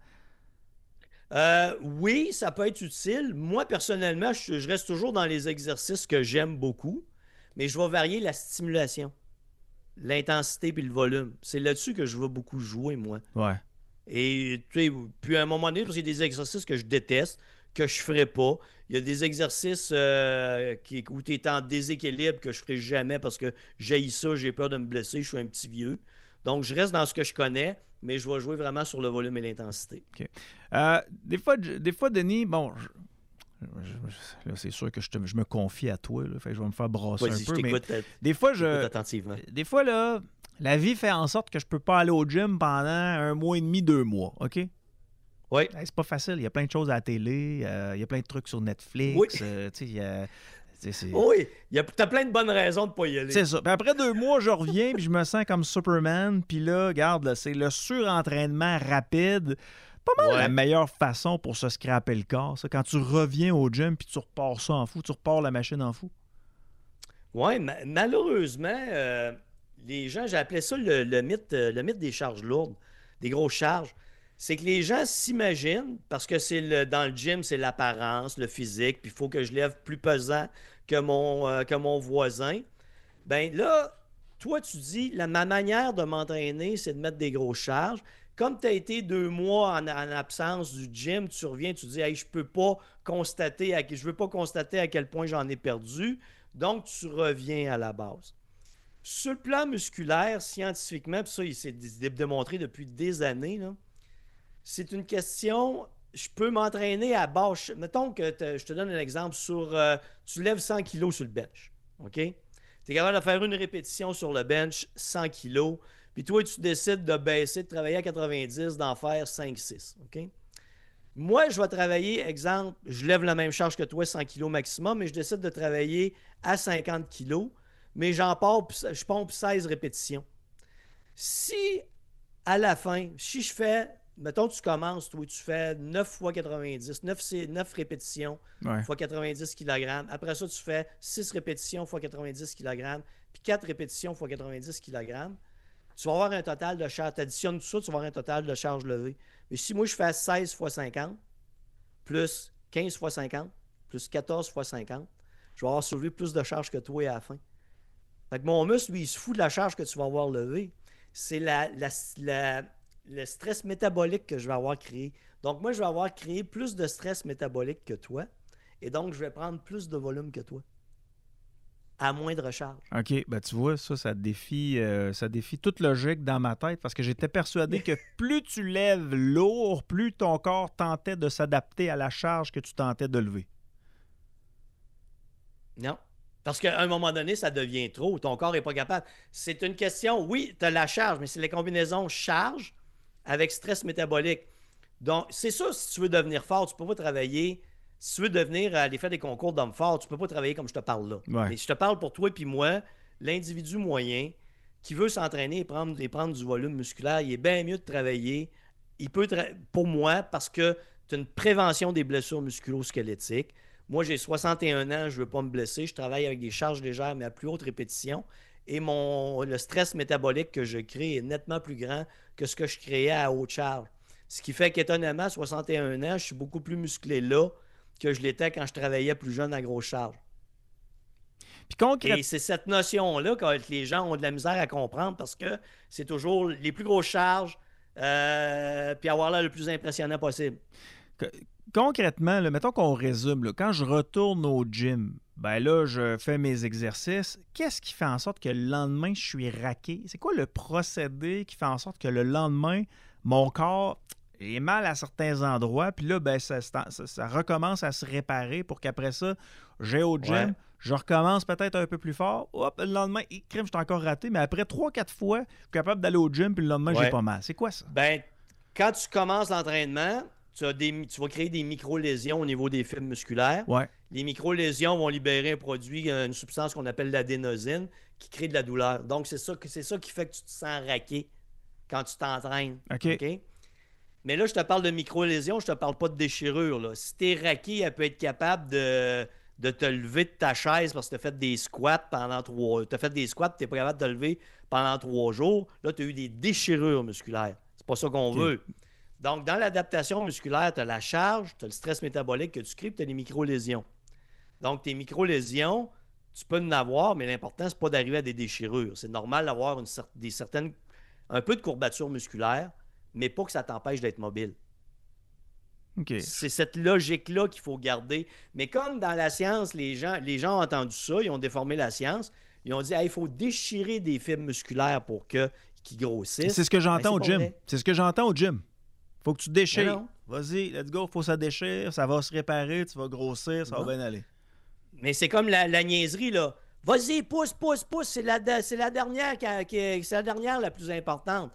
Euh, oui, ça peut être utile. Moi, personnellement, je, je reste toujours dans les exercices que j'aime beaucoup. Mais je vais varier la stimulation, l'intensité puis le volume. C'est là-dessus que je vais beaucoup jouer, moi. Ouais. Et tu sais, puis à un moment donné, parce qu'il y a des exercices que je déteste, que je ne ferai pas. Il y a des exercices euh, qui, où tu es en déséquilibre que je ne ferai jamais parce que j'haïs ça, j'ai peur de me blesser, je suis un petit vieux. Donc, je reste dans ce que je connais, mais je vais jouer vraiment sur le volume et l'intensité. OK. Euh, des fois, des fois, Denis, bon... Je... Là, c'est sûr que je, te, je me confie à toi. Là, fait que je vais me faire brasser Vas-y, un peu. Je mais à, des fois, je. attentivement. Des fois, là, la vie fait en sorte que je peux pas aller au gym pendant un mois et demi, deux mois. OK? Oui. Hey, c'est pas facile. Il y a plein de choses à la télé. euh, il y a plein de trucs sur Netflix. Oui. euh, tu sais, il y a- c'est- c'est- Oui, il y a, t'as plein de bonnes raisons de pas y aller. C'est ça. Puis après deux mois, je reviens puis je me sens comme Superman. Puis là, regarde, là, c'est le surentraînement rapide. Pas mal Ouais. la meilleure façon pour se scraper le corps, ça. Quand tu reviens au gym puis tu repars ça en fou, tu repars la machine en fou. Oui, ma- malheureusement, euh, les gens, j'ai appelé ça le, le mythe, euh, le mythe des charges lourdes, des grosses charges. C'est que les gens s'imaginent, parce que c'est le, dans le gym, c'est l'apparence, le physique, puis il faut que je lève plus pesant que mon, euh, que mon voisin. Ben là, toi, tu dis, la, ma manière de m'entraîner, c'est de mettre des grosses charges. Comme tu as été deux mois en, en absence du gym, tu reviens, tu dis, hey, je peux pas constater, à, je veux pas constater à quel point j'en ai perdu. Donc, tu reviens à la base. Sur le plan musculaire, scientifiquement, puis ça, il s'est dé- démontré depuis des années, là, c'est une question, je peux m'entraîner à basse. Mettons que te- je te donne un exemple sur, euh, tu lèves cent kilos sur le bench, OK? Tu es capable de faire une répétition sur le bench, cent kilos, puis toi, tu décides de baisser, de travailler à quatre-vingt-dix, d'en faire cinq six, OK? Moi, je vais travailler, exemple, je lève la même charge que toi, cent kilos maximum, mais je décide de travailler à cinquante kilos, mais j'en pars, je pompe seize répétitions. Si, à la fin, si je fais, mettons, tu commences, toi, tu fais neuf fois quatre-vingt-dix, neuf, c'est neuf répétitions Ouais. fois quatre-vingt-dix kilogrammes. Après ça, tu fais six répétitions fois quatre-vingt-dix kilogrammes, puis quatre répétitions fois quatre-vingt-dix kilogrammes. Tu vas avoir un total de charge. Tu additionnes tout ça, tu vas avoir un total de charge levée. Mais si moi, je fais seize fois cinquante, plus quinze fois cinquante, plus quatorze fois cinquante, je vais avoir soulevé plus de charge que toi à la fin. Fait que mon muscle, lui, il se fout de la charge que tu vas avoir levée. C'est la, la, la- le stress métabolique que je vais avoir créé. Donc, moi, je vais avoir créé plus de stress métabolique que toi. Et donc, je vais prendre plus de volume que toi. À moindre charge. OK, ben tu vois, ça, ça défie, euh, ça défie toute logique dans ma tête parce que j'étais persuadé que plus tu lèves lourd, plus ton corps tentait de s'adapter à la charge que tu tentais de lever. Non. Parce qu'à un moment donné, ça devient trop. Ton corps n'est pas capable. C'est une question, oui, tu as la charge, mais c'est la combinaison charge avec stress métabolique. Donc, c'est ça, si tu veux devenir fort, tu ne peux pas travailler. Si tu veux devenir, aller faire des concours d'hommes forts, tu ne peux pas travailler comme je te parle là. Ouais. Mais je te parle pour toi puis moi, l'individu moyen qui veut s'entraîner et prendre, et prendre du volume musculaire, il est bien mieux de travailler. Il peut, tra- pour moi, parce que tu as une prévention des blessures musculo-squelettiques. Moi, j'ai soixante et un ans, je ne veux pas me blesser. Je travaille avec des charges légères, mais à plus haute répétition. Et mon, le stress métabolique que je crée est nettement plus grand que ce que je créais à haute charge. Ce qui fait qu'étonnamment, à soixante et un ans, je suis beaucoup plus musclé là que je l'étais quand je travaillais plus jeune à grosse charge. Puis concrètement, Et c'est cette notion-là que les gens ont de la misère à comprendre parce que c'est toujours les plus grosses charges euh, puis avoir l'air le plus impressionnant possible. concrètement, là, mettons qu'on résume, là, quand je retourne au gym, ben là, je fais mes exercices. Qu'est-ce qui fait en sorte que le lendemain, je suis raqué? C'est quoi le procédé qui fait en sorte que le lendemain, mon corps est mal à certains endroits, puis là, ben, ça, ça, ça recommence à se réparer pour qu'après ça, j'ai au gym, Ouais. je recommence peut-être un peu plus fort. Hop, le lendemain, eh, crime, je suis encore raté, mais après trois quatre fois, je suis capable d'aller au gym, puis le lendemain, Ouais. j'ai pas mal. C'est quoi ça? Ben, quand tu commences l'entraînement, tu, as des, tu vas créer des micro-lésions au niveau des fibres musculaires. Ouais. Les micro-lésions vont libérer un produit, une substance qu'on appelle l'adénosine, qui crée de la douleur. Donc, c'est ça, que- c'est ça qui fait que tu te sens raqué quand tu t'entraînes. OK. OK? Mais là, je te parle de micro-lésions, je te parle pas de déchirure. Là. Si t'es raqué, elle peut être capable de, de te lever de ta chaise parce que tu as fait des squats pendant trois... Tu as fait des squats, tu n'es pas capable de te lever pendant trois jours. Là, tu as eu des déchirures musculaires. C'est pas ça qu'on OK. veut. Donc, dans l'adaptation musculaire, tu as la charge, tu as le stress métabolique que tu crées, puis tu as les micro-lésions. Donc, tes micro-lésions, tu peux en avoir, mais l'important, c'est pas d'arriver à des déchirures. C'est normal d'avoir une cer- des certaines, un peu de courbature musculaire, mais pas que ça t'empêche d'être mobile. OK. C'est cette logique-là qu'il faut garder. Mais comme dans la science, les gens, les gens ont entendu ça, ils ont déformé la science, ils ont dit hey, il faut déchirer des fibres musculaires pour que, qu'ils grossissent. C'est ce que Ben, j'entends c'est au pas gym. vrai. C'est ce que j'entends au gym. Faut que tu déchires. Mais non. Vas-y, let's go, faut que ça déchire, ça va se réparer, tu vas grossir, ça Non. va bien aller. Mais c'est comme la, la niaiserie, là. Vas-y, pousse, pousse, pousse, c'est la, de- c'est la dernière qui a- qui est- c'est la dernière la plus importante.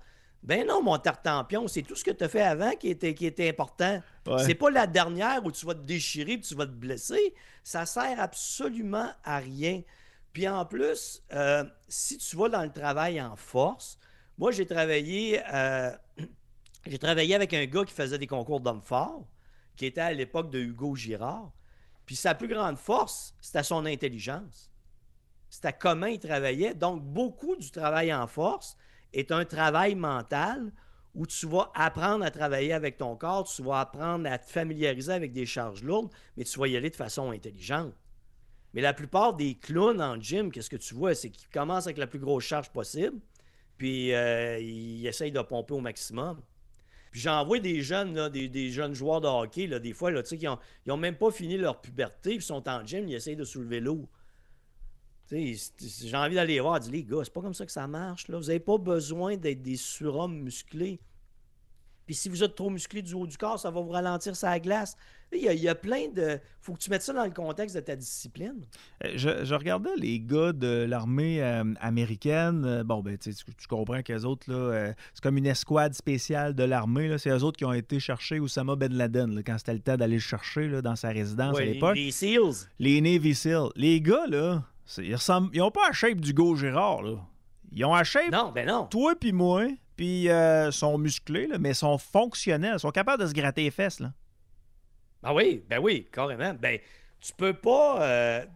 Ben non, mon tartampion, c'est tout ce que tu as fait avant qui était, qui était important. Ouais. C'est pas la dernière où tu vas te déchirer et tu vas te blesser. Ça sert absolument à rien. Puis en plus, euh, si tu vas dans le travail en force, moi j'ai travaillé, euh, j'ai travaillé avec un gars qui faisait des concours d'hommes forts, qui était à l'époque de Hugo Girard. Puis sa plus grande force, c'était son intelligence. C'était comment il travaillait. Donc, beaucoup du travail en force est un travail mental où tu vas apprendre à travailler avec ton corps, tu vas apprendre à te familiariser avec des charges lourdes, mais tu vas y aller de façon intelligente. Mais la plupart des clowns en gym, qu'est-ce que tu vois? C'est qu'ils commencent avec la plus grosse charge possible, puis euh, ils essayent de pomper au maximum. Puis j'en vois des jeunes, là, des, des jeunes joueurs de hockey, là, des fois, là, qui n'ont ont même pas fini leur puberté, puis ils sont en gym, ils essayent de soulever lourd. J'ai envie d'aller voir, dire, les gars, c'est pas comme ça que ça marche. Là. Vous n'avez pas besoin d'être des surhommes musclés. Puis si vous êtes trop musclé du haut du corps, ça va vous ralentir sa glace. Il y, a, il y a plein de... faut que tu mettes ça dans le contexte de ta discipline. Je, je regardais les gars de l'armée euh, américaine. Bon, ben, tu, tu comprends qu'eux autres, là, euh, c'est comme une escouade spéciale de l'armée. Là. C'est eux autres qui ont été chercher Oussama Ben Laden là, quand c'était le temps d'aller le chercher là, dans sa résidence ouais, à l'époque. Les SEALs. Les Navy Seals. Les gars, là, ils n'ont pas la shape du Hugo Girard. Là. Ils ont la shape. Non, ben non. Toi puis moi. Puis euh, sont musclés, là, mais sont fonctionnels. Sont capables de se gratter les fesses. Là. Ah oui, ben oui, carrément. Ben, tu peux pas... Euh,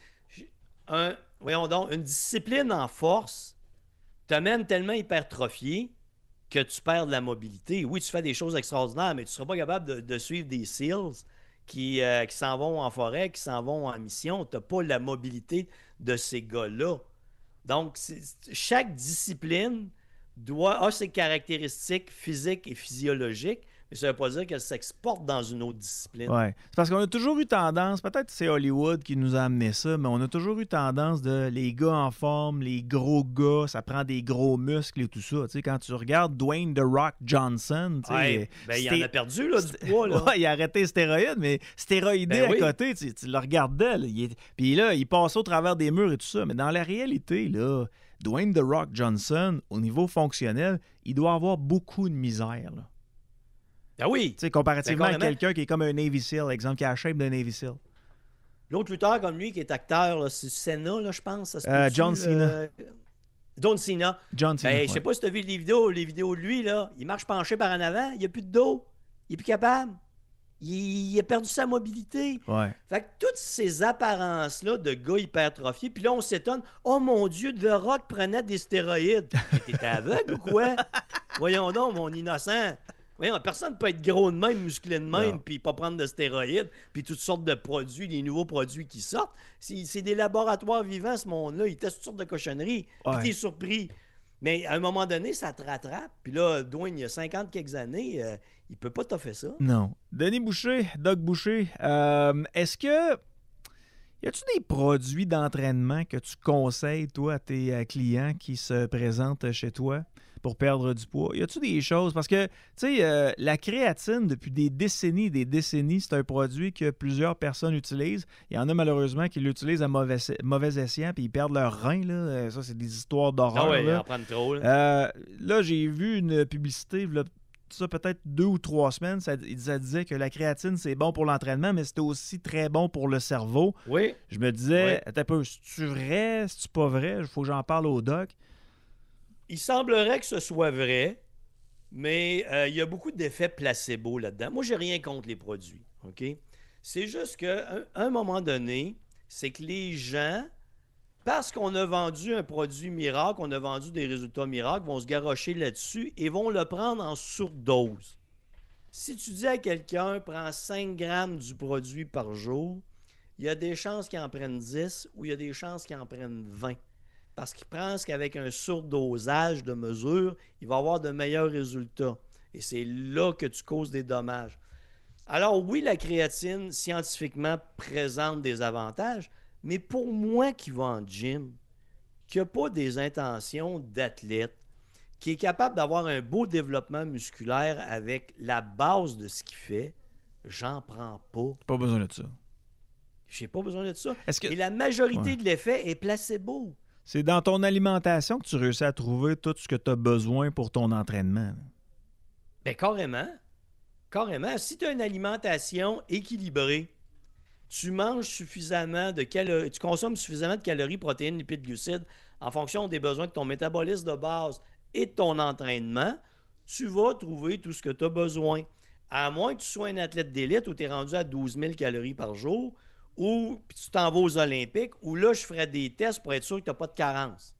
un, voyons donc, une discipline en force t'amène tellement hypertrophié que tu perds de la mobilité. Oui, tu fais des choses extraordinaires, mais tu ne seras pas capable de, de suivre des SEALs qui, euh, qui s'en vont en forêt, qui s'en vont en mission. Tu n'as pas la mobilité de ces gars-là. Donc, c'est, chaque discipline doit a ses caractéristiques physiques et physiologiques, mais ça ne veut pas dire qu'elle s'exporte dans une autre discipline. Oui. C'est parce qu'on a toujours eu tendance, peut-être que c'est Hollywood qui nous a amené ça, mais on a toujours eu tendance de les gars en forme, les gros gars, ça prend des gros muscles et tout ça. Tu sais, quand tu regardes Dwayne The Rock Johnson, tu sais, ouais, ben, il en a perdu là, du poids. Là. Ouais, il a arrêté les stéroïdes, mais stéroïdé ben, à oui. côté, tu, tu le regardais. Là, il est... Puis là, il passait au travers des murs et tout ça. Mais dans la réalité, là, Dwayne The Rock Johnson, au niveau fonctionnel, il doit avoir beaucoup de misère. Là. Ah oui. Tu sais, comparativement ben, à quelqu'un qui est comme un Navy SEAL, exemple, qui a la shape d'un Navy SEAL. L'autre lutteur comme lui qui est acteur, là, c'est Cena, là, je pense. Ça se euh, peut-tu, John Cena. Euh... John Cena. John Cena. Ben, ouais. je sais pas si tu as vu les vidéos, les vidéos de lui, là. Il marche penché par en avant, il n'y a plus de dos. Il est plus capable. Il, il a perdu sa mobilité. Ouais. Fait que toutes ces apparences-là de gars hypertrophiés, puis là, on s'étonne. Oh mon Dieu, The Rock prenait des stéroïdes. T'es aveugle ou quoi? Voyons donc, mon innocent. Voyons, personne ne peut être gros de même, musclé de même, puis pas prendre de stéroïdes, puis toutes sortes de produits, des nouveaux produits qui sortent. C'est, c'est des laboratoires vivants, ce monde-là. Ils testent toutes sortes de cochonneries. Puis Ouais. t'es surpris. Mais à un moment donné, ça te rattrape. Puis là, Dwayne, il y a cinquante quelques années, euh, il peut pas t'offrir ça. Non. Denis Boucher, Doc Boucher, euh, est-ce que... Y a-tu des produits d'entraînement que tu conseilles, toi, à tes euh, clients qui se présentent chez toi pour perdre du poids? Y a-tu des choses? Parce que, tu sais, euh, la créatine, depuis des décennies et des décennies, c'est un produit que plusieurs personnes utilisent. Il y en a malheureusement qui l'utilisent à mauvais, mauvais escient puis ils perdent leur rein. Là. Ça, c'est des histoires d'horreur. Ah ouais, là. en prendre trop. Là. Euh, là, j'ai vu une publicité, là, ça peut-être deux ou trois semaines, ça, ça disait que la créatine, c'est bon pour l'entraînement, mais c'était aussi très bon pour le cerveau. Oui. Je me disais, Oui. attends un peu, c'est-tu vrai? C'est-tu pas vrai? Il faut que j'en parle au doc. Il semblerait que ce soit vrai, mais euh, il y a beaucoup d'effets placebo là-dedans. Moi, j'ai rien contre les produits, OK? C'est juste qu'à un, un moment donné, c'est que les gens, parce qu'on a vendu un produit miracle, on a vendu des résultats miracles, vont se garrocher là-dessus et vont le prendre en surdose. Si tu dis à quelqu'un, prends cinq grammes du produit par jour, il y a des chances qu'il en prenne dix ou il y a des chances qu'il en prenne vingt. Parce qu'il pense qu'avec un surdosage de mesure, il va avoir de meilleurs résultats. Et c'est là que tu causes des dommages. Alors oui, la créatine, scientifiquement, présente des avantages, mais pour moi qui va en gym, qui n'a pas des intentions d'athlète, qui est capable d'avoir un beau développement musculaire avec la base de ce qu'il fait, j'en prends pas. Pas besoin de ça. J'ai pas besoin de ça. Est-ce que... Et la majorité Ouais. de l'effet est placebo. C'est dans ton alimentation que tu réussis à trouver tout ce que tu as besoin pour ton entraînement. Bien, carrément. Carrément. Si tu as une alimentation équilibrée, tu manges suffisamment de calories, tu consommes suffisamment de calories, protéines, lipides, glucides en fonction des besoins de ton métabolisme de base et de ton entraînement, tu vas trouver tout ce que tu as besoin. À moins que tu sois un athlète d'élite où tu es rendu à douze mille calories par jour ou puis tu t'en vas aux Olympiques où là, je ferais des tests pour être sûr que tu n'as pas de carence.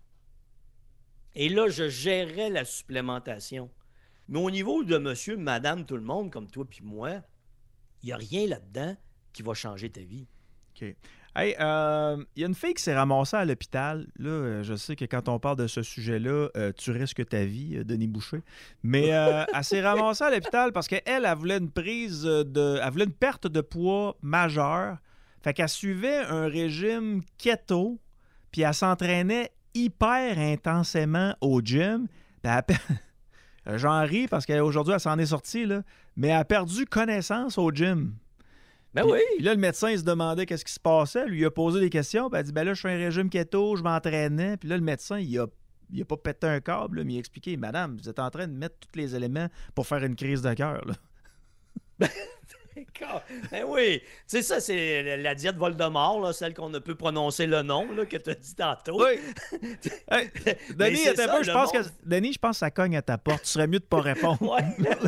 Et là, je gérerais la supplémentation. Mais au niveau de monsieur, madame, tout le monde, comme toi puis moi, il n'y a rien là-dedans qui va changer ta vie. OK. Hey, il euh, y a une fille qui s'est ramassée à l'hôpital. Là, euh, je sais que quand on parle de ce sujet-là, euh, tu risques ta vie, euh, Denis Boucher. Mais euh, elle s'est ramassée à l'hôpital parce qu'elle, elle voulait une prise de... Elle voulait une perte de poids majeure. Fait qu'elle suivait un régime keto, puis elle s'entraînait hyper intensément au gym. Puis elle... J'en ris parce qu'aujourd'hui, elle s'en est sortie, là. Mais elle a perdu connaissance au gym. Ben puis, oui. Puis là, le médecin, il se demandait qu'est-ce qui se passait. Lui, il a posé des questions. Puis elle a dit, ben là, je fais un régime keto, je m'entraînais. Puis là, le médecin, il a, il a pas pété un câble, là, mais il a expliqué, madame, vous êtes en train de mettre tous les éléments pour faire une crise de cœur, là. D'accord. Ben oui. Tu sais, ça, c'est la diète Voldemort, là, celle qu'on ne peut prononcer le nom, là, que tu as dit tantôt. Oui. Hey, Denis, attends un peu, je pense monde... que Denis, je pense que ça cogne à ta porte. Tu serais mieux de pas répondre. Ouais.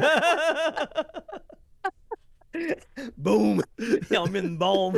Boum! Ils ont mis une bombe.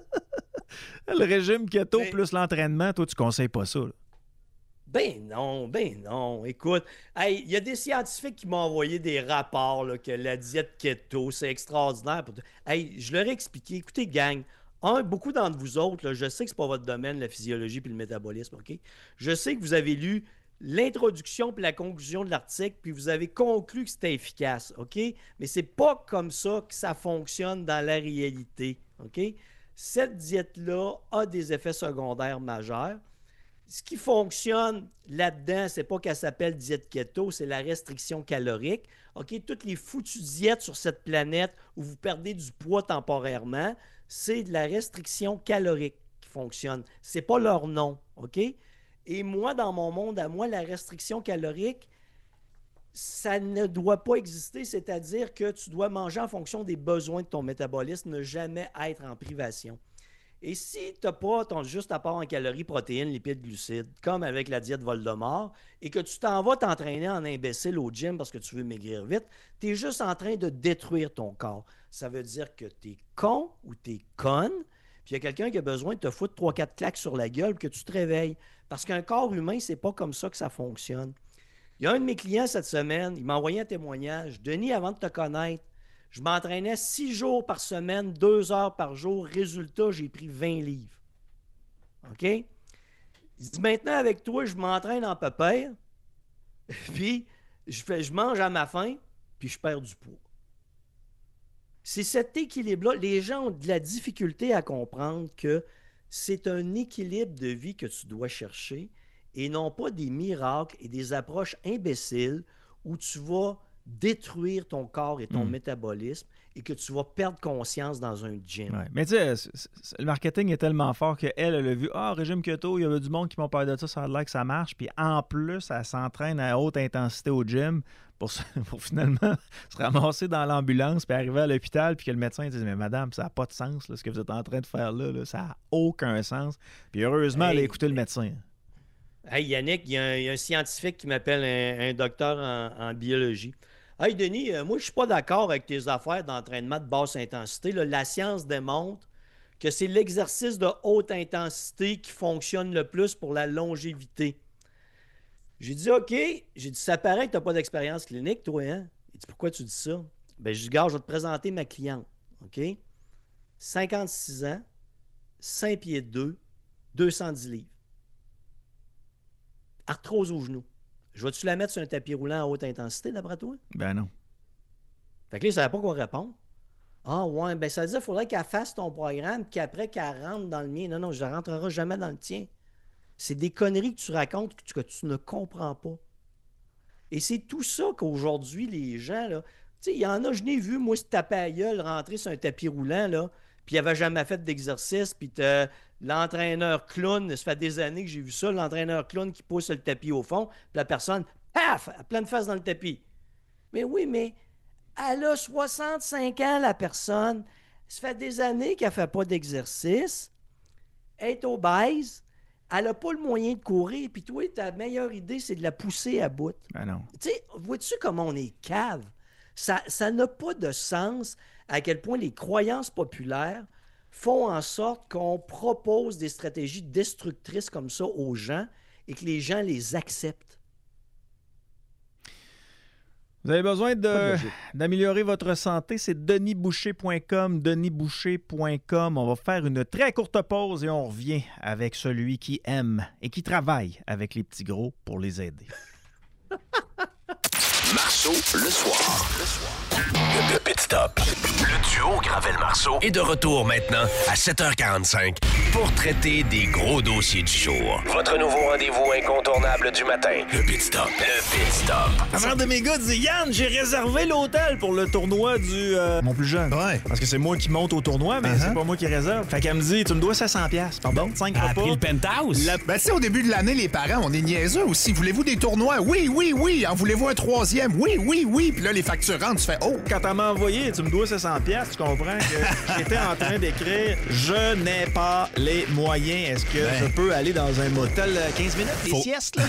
Le régime keto Mais... plus l'entraînement, toi, tu conseilles pas ça, là. Ben non, ben non. Écoute, il hey, y a des scientifiques qui m'ont envoyé des rapports là, que la diète keto, c'est extraordinaire. Pour... Hey, je leur ai expliqué. Écoutez, gang, un, beaucoup d'entre vous autres, là, je sais que c'est pas votre domaine, la physiologie puis le métabolisme, OK? Je sais que vous avez lu l'introduction puis la conclusion de l'article, puis vous avez conclu que c'était efficace, OK? Mais c'est pas comme ça que ça fonctionne dans la réalité, OK? Cette diète-là a des effets secondaires majeurs. Ce qui fonctionne là-dedans, c'est pas qu'elle s'appelle diète keto, c'est la restriction calorique. OK? Toutes les foutues diètes sur cette planète où vous perdez du poids temporairement, c'est de la restriction calorique qui fonctionne. C'est pas leur nom, OK? Et moi, dans mon monde, à moi, la restriction calorique, ça ne doit pas exister, c'est-à-dire que tu dois manger en fonction des besoins de ton métabolisme, ne jamais être en privation. Et si tu n'as pas ton juste apport en calories, protéines, lipides, glucides, comme avec la diète Voldemort, et que tu t'en vas t'entraîner en imbécile au gym parce que tu veux maigrir vite, tu es juste en train de détruire ton corps. Ça veut dire que tu es con ou tu es conne, puis il y a quelqu'un qui a besoin de te foutre trois quatre claques sur la gueule que tu te réveilles. Parce qu'un corps humain, c'est pas comme ça que ça fonctionne. Il y a un de mes clients cette semaine, il m'a envoyé un témoignage. Denis, avant de te connaître, je m'entraînais six jours par semaine, deux heures par jour. Résultat, j'ai pris vingt livres. OK? Il dit, maintenant, avec toi, je m'entraîne en pépère, puis je, fais, je mange à ma faim, puis je perds du poids. C'est cet équilibre-là. Les gens ont de la difficulté à comprendre que c'est un équilibre de vie que tu dois chercher et non pas des miracles et des approches imbéciles où tu vas détruire ton corps et ton mmh. métabolisme et que tu vas perdre conscience dans un gym. Ouais. Mais tu sais, le marketing est tellement fort qu'elle, elle a vu « Ah, régime keto, il y avait du monde qui m'ont parlé de ça, ça a l'air que ça marche. » Puis en plus, elle s'entraîne à haute intensité au gym pour, pour finalement se ramasser dans l'ambulance puis arriver à l'hôpital puis que le médecin dise « Mais madame, ça n'a pas de sens, là, ce que vous êtes en train de faire là, là ça n'a aucun sens. » Puis heureusement, hey, elle a écouté le médecin. Hey Yannick, il y, y a un scientifique qui m'appelle un, un docteur en, en biologie. Hey Denis, euh, moi je suis pas d'accord avec tes affaires d'entraînement de basse intensité. Là, la science démontre que c'est l'exercice de haute intensité qui fonctionne le plus pour la longévité. J'ai dit OK, j'ai dit ça paraît que tu n'as pas d'expérience clinique, toi, hein? Il dit pourquoi tu dis ça? Ben je dis, gars, je vais te présenter ma cliente. OK? cinquante-six ans, cinq pieds deux, deux cent dix livres. Arthrose au genou. Je vais-tu la mettre sur un tapis roulant à haute intensité, d'après toi? Ben non. Fait que là, il ne savait pas quoi répondre. Ah ouais, ben ça veut dire qu'il faudrait qu'elle fasse ton programme, qu'après qu'elle rentre dans le mien. Non, non, je ne rentrerai jamais dans le tien. C'est des conneries que tu racontes que tu, que tu ne comprends pas. Et c'est tout ça qu'aujourd'hui, les gens, là, tu sais, il y en a, je n'ai vu, moi, se taper à gueule, rentrer sur un tapis roulant, là, puis il n'avait jamais fait d'exercice, puis t'as l'entraîneur clown, ça fait des années que j'ai vu ça, l'entraîneur clown qui pousse le tapis au fond, puis la personne, paf, à pleine face dans le tapis. Mais oui, mais elle a soixante-cinq ans, la personne. Ça fait des années qu'elle ne fait pas d'exercice. Elle est obèse. Elle n'a pas le moyen de courir. Puis toi, ta meilleure idée, c'est de la pousser à bout. Ben non. Tu sais, vois-tu comment on est cave? Ça, ça n'a pas de sens à quel point les croyances populaires font en sorte qu'on propose des stratégies destructrices comme ça aux gens et que les gens les acceptent. Vous avez besoin Pas de de, logique. d'améliorer votre santé, c'est denis boucher point com, denis boucher point com. On va faire une très courte pause et on revient avec celui qui aime et qui travaille avec les petits gros pour les aider. Marceau, le soir. Le soir. Le, le Pit Stop. Le duo Gravel-Marceau est de retour maintenant à sept heures quarante-cinq pour traiter des gros dossiers du jour. Votre nouveau rendez-vous incontournable du matin. Le Pit Stop. Le Pit Stop. La mère de mes gars dit « Yann, j'ai réservé l'hôtel pour le tournoi du... Euh, mon plus jeune. Ouais. Parce que c'est moi qui monte au tournoi, mais Uh-huh. c'est pas moi qui réserve. Fait qu'elle me dit « Tu me dois sept cents dollars. Pardon, cinq Elle a repas. pris le penthouse. La- Ben, tu sais, au début de l'année, les parents, on est niaiseux aussi. Voulez-vous des tournois? Oui, oui, oui. En voulez-vous un troisième? Oui, oui, oui. Puis là, les factures rentrent, tu fais « Oh! » Quand elle m'a envoyé « Tu me dois sept cents dollars. Tu comprends que j'étais en train d'écrire « Je n'ai pas les moyens. Est-ce que Ben. je peux aller dans un motel euh, quinze minutes? Des Faut- siestes, là? »